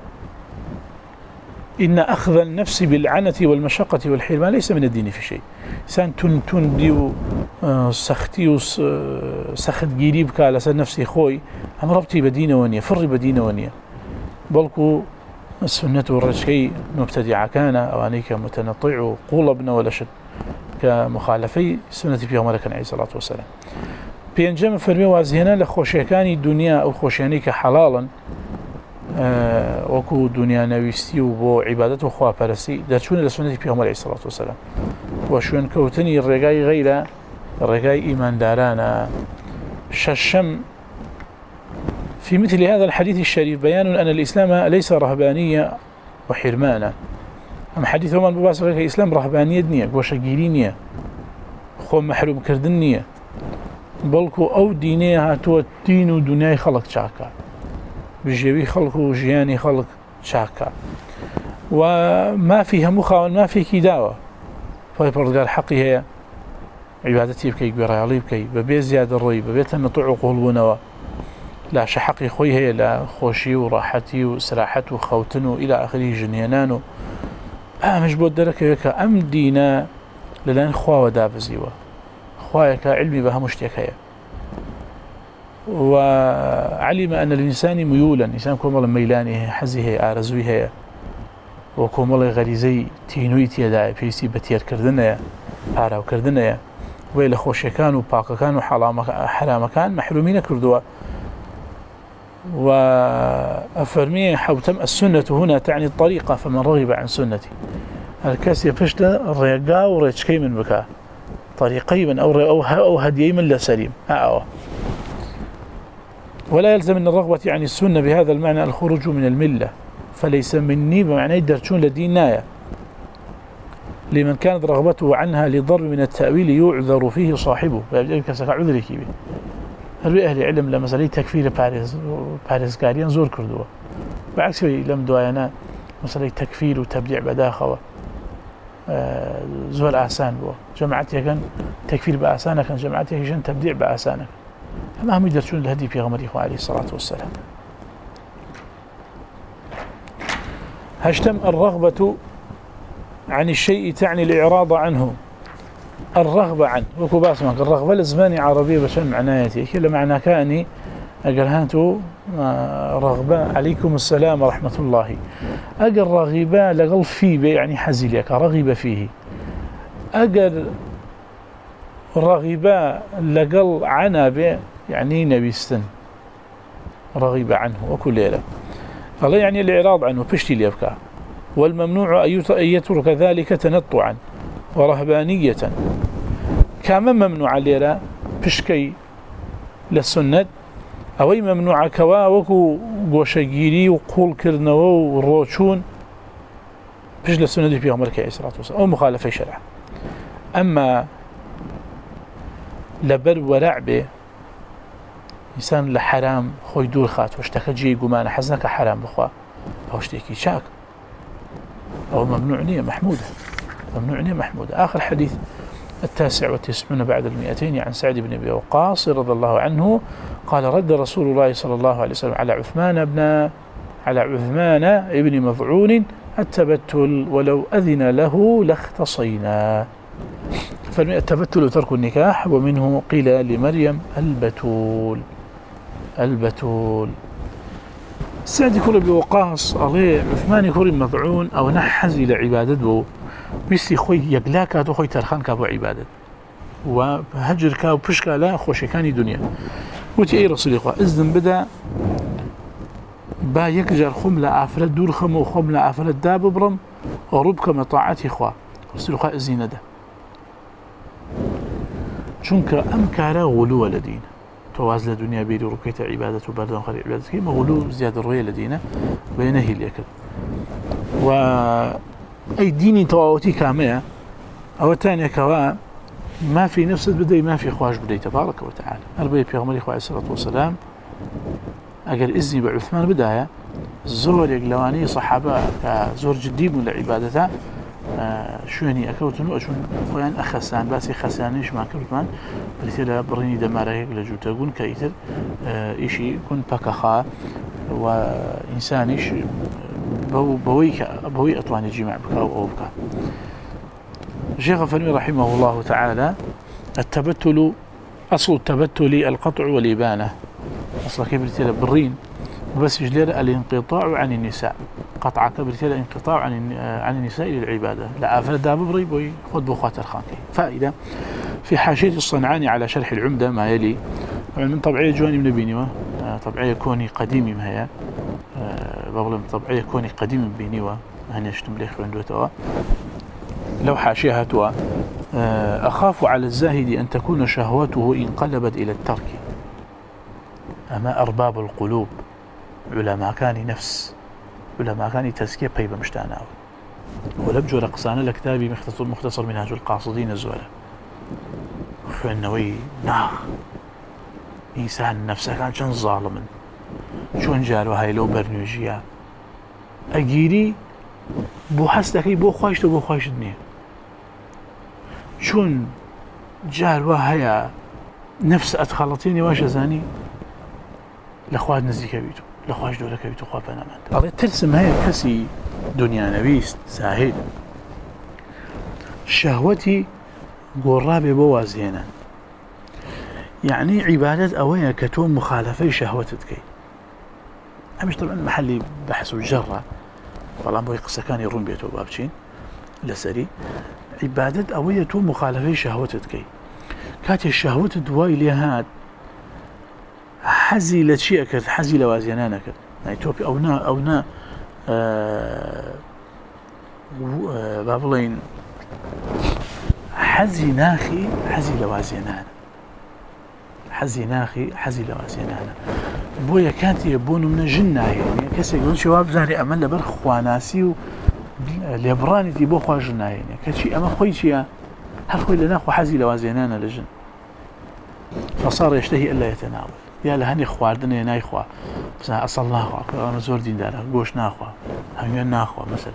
إن أخذ النفس بالعنة والمشقة والحرمان ليس من الدين في شيء سان تون تون ديو سختي وسخت قريبك على سن نفسي خوي هم ربطي بدينة ونية فر بدينة ونية بلكو السنة والرجكي مبتدعة كان أوانيك متنطع قولبنا ولا شد كمخالفي سنة في غمرك عليه الصلاة والسلام بينجم فرمي وازهنا لخوشيكاني الدنيا أو خوشيانيك حلالا أه وكو دنيا نويستي وبو عبادته وخوا برسي درشون لسنة بيغمر عليه الصلاة والسلام وشون كوتني الرقاي غير الرقاي إيمان دارانا ششم في مثل هذا الحديث الشريف بيان أن الإسلام ليس رهبانية وحرمانة أما حديث همان بباسر الإسلام رهبانية دنيا وشقيرينية خو محروم كردنية بلكو أو دينية هاتو الدين ودنيا خلق شاكا بجيبي خلق وجياني خلق شاكا وما فيها مخاون ما في كداوة فالبردقال حقي هي عبادتي بكي بريالي بكي ببي زيادة الري ببي تنطع قلبنا لا شحقي خوي هي لا خوشي وراحتي وسراحته وخوتنه إلى آخره جنيانانه آه مش بود درك هيك أم دينا للان خوا ودابزيوه خواك علمي بها مشتك هي وعلم أن الإنسان ميولا إنسان كومل ميلانه حزيه آرزويه وكومل غريزي تينويت يدعي فيسي بتير كردنيا آراو كردنيا ويل خوش كانوا باق كانوا حرام كان محرومين كردوا وأفرمي حوتم السنة هنا تعني الطريقة فمن رغب عن سنتي الكاس يفشت الريقا وريتشكي من بكاء طريقي من أو أو هديي من لا سليم أو ولا يلزم من الرغبة يعني السنة بهذا المعنى الخروج من الملة فليس مني بمعنى يدرشون لدينايا لمن كانت رغبته عنها لضرب من التأويل يعذر فيه صاحبه كسك عذري كيبه هل أهل علم لما مسألة تكفير باريس باريس قاريان زور كردوه بعكس لم دواينا مسألة تكفير وتبديع بداخله زور آسان بو جماعتي كان تكفير بآسانه كان جماعتي كان تبديع بآسانه أما هم يدرسون الهدي في غمر إخوة عليه الصلاة والسلام. هشتم الرغبة عن الشيء تعني الإعراض عنه الرغبة عنه وكو باسمك الرغبة الزماني عربية بشان معنايتي كلا معنى كاني أقل هانتو رغبة عليكم السلام ورحمة الله أقل رغبة لغل فيه يعني حزيليك رغب فيه أقل رغبة لقل عنا به يعني نبيستن رغب عنه وكل ليلة الله يعني الإعراض عنه بشتي ليبكى والممنوع أن يترك ذلك تنطعا ورهبانية كما ممنوع ليرا بشكي للسنة أو ممنوع كوا وكو قوشجيري وقول كرنو وروشون بش للسنة في عمر كي إسرات وصل أو مخالفة شرع أما لبر ورعبه إنسان لحرام خوي دور خات واشتكجي قمان حزنك حرام بخوا أو اشتكي شاك أو ممنوع نية محمودة ممنوع نية محمودة. آخر حديث التاسع والتسعون بعد المئتين عن سعد بن أبي وقاص رضي الله عنه قال رد رسول الله صلى الله عليه وسلم على عثمان بن على عثمان ابن مظعون التبتل ولو أذن له لاختصينا. فالتبتل ترك النكاح ومنه قيل لمريم البتول البتول. سعد يكون بوقاص عليه عثمان يكون مذعون أو نحز إلى عبادته بيستي خوي يقلاك خوي ترخان كابو عبادة وهجر كابو بشكا لا خوشكاني دنيا وتي أي رسول الله إذن بدأ با يكجر خملة أفرد دور خم وخملة أفرد داب برم وربك مطاعتي إخوة رسول الله إذن ده چونك أم كارا غلو لدينا تواز لدنيا بيري ركيت عبادة وبردان خلي عبادة كيما غلو زيادة الرؤية لدينا بينهي ليكل و أي ديني تواوتي كامية أو تانية كوا ما في نفس بدي ما في خواج بدي تبارك وتعالى أربي في غمر إخوة عليه الصلاة والسلام أقل إذني بعثمان بداية زور يقلواني صحابة زور جدي من العبادة شويني أكوتنو أشون خوان أخسان باسي خسانيش ما كرتمان بلتلا بريني دمارك لجوتا قون كايتر إشي كون باكخا وإنسانيش بو بويك بوي أطلاني جماع بكا أو بكا. الشيخ فرمي رحمه الله تعالى التبتل أصل التبتل القطع والإبانة أصلا كيف بلتلا برين وبس يجلر الانقطاع عن النساء قطع كبرتيل الانقطاع عن عن النساء للعبادة لا أفرد داب بري بوي خذ بخات الخانكي. فائدة في حاشية الصنعاني على شرح العمدة ما يلي من طبعية جواني من بينيوة طبعية كوني قديم ما هي بغلم طبعية كوني قديم بينيوة هني اشتم ليخ عندوتها لو حاشيها توا أخاف على الزاهد أن تكون شهوته انقلبت إلى الترك أما أرباب القلوب علماء كان نفس علماء كان تزكية بيبا مشتانا ولبجو رقصانا لكتابي مختصر, مختصر منهاج القاصدين الزولة فإنه ناخ إنسان نفسه كان شن ظالما شون جارو هاي لو برنوجيا أجيري بو حسدكي بو خواهشت بو خواهشت نيه شون جارو هاي نفس أدخلتيني واش زاني لأخوات نزيك بيتو لخواش دولة كبيتو خواه بنامان الله تلسم هاي كسي دنيا نبيست ساهل شهوتي قرابي بوازينا يعني عبادة أويا كتو مخالفة شهوتك كي همش طبعا محلي بحث وجرة والله بوي قصة كان يرون بيتو بابشين لسري عبادة أويا تو مخالفة شهوتك كي كاتي الشهوة دواي لهاد حزي لشيء كرت حزي لوازينانا كرت يعني توبي أو نا أو نا آه آه بابلين حزي ناخي حزي لوازينانا حزي ناخي حزي لوازينانا بويا كانت يبون من جنة يعني كسي يقول شباب زاري أمل لبر خواناسي و ليبراني تيبو خوا جنة يعني كشي أما خوي شيء هل خوي لناخو حزي لوازينانا لجن فصار يشتهي إلا يتناول يا لهني خواردني نايخوا بس أصل ناخوا أنا زور دين داره قوش ناخوا هميان ناخوا مثلا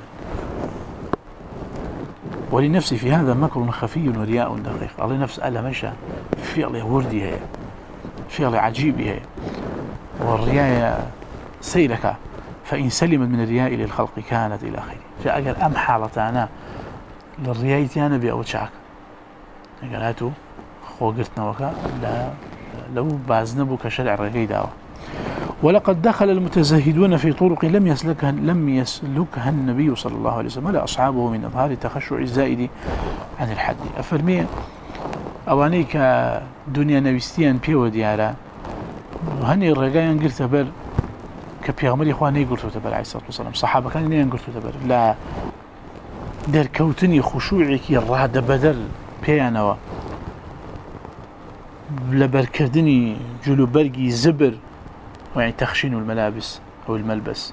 ولنفسي في هذا مكر خفي ورياء دقيق الله نفس ألا مشى فعل وردي هي فعل عجيب هي والرياء سيلك فإن سلمت من الرياء للخلق كانت إلى خير فأجل أم حالتنا للرياء تانا بأوتشاك قالاتو خو قلتنا وكا لا لو بازنبو كشرع رقي داوة ولقد دخل المتزهدون في طرق لم يسلكها لم يسلكها النبي صلى الله عليه وسلم ولا أصحابه من إظهار التخشع الزائد عن الحد أفرمي أوانيك دنيا نبيستيان بيو ديارا هني الرقايان قلت بر كبيغمري إخواني قلت تبر عليه الصلاة والسلام صحابة كان نين قلت تبر لا در كوتني خشوعك الراد بدل بيانوا لبركردني جلو برقي زبر يعني تخشين الملابس أو الملبس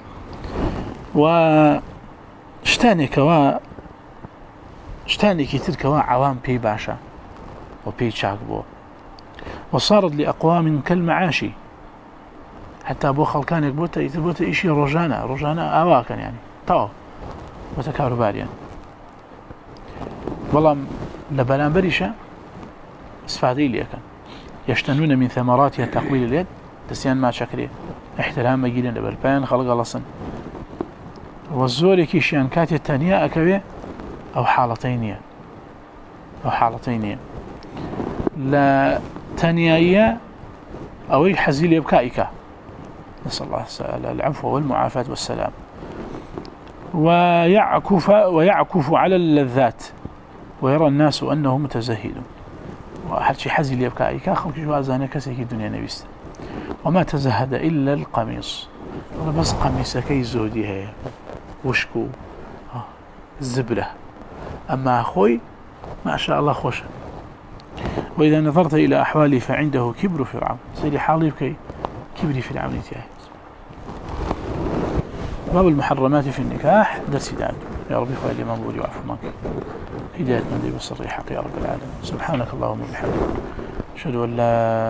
وشتاني كوا شتاني كتير كوا عوام بي باشا وبي شاكبو وصارت لأقوام كالمعاشي حتى أبو خلقان يقبوتا يتبوتا إشي رجانا رجانا أواكن يعني طاو وتكارباريا والله لبلان بريشا استفادي لي كان يشتنون من ثمراتها تقبيل اليد دسيان ما شكريه احترام مجيلا لبربان خلق الله صن والزوري كيشيان كاتي التانية أكوي أو حالتين أو حالتين لا تانية أو يحزيل يبكائك نسأل الله العفو والمعافاة والسلام ويعكف ويعكف على اللذات ويرى الناس أنه متزهد وحد شي حزي ليبكائي كاخل كجوا زانه كسيكي الدنيا نبيست وما تزهد إلا القميص بس قميص كي زودي هي وشكو الزبرة أما أخوي ما شاء الله خوش وإذا نظرت إلى أحوالي فعنده كبر فرعون سيدي حالي بكي كبري فرعون تاعي باب المحرمات في النكاح درس داد يا ربي خوالي مقبول وعفو منك هداية من ذي بصري حق يا رب العالمين سبحانك اللهم وبحمدك أشهد أن لا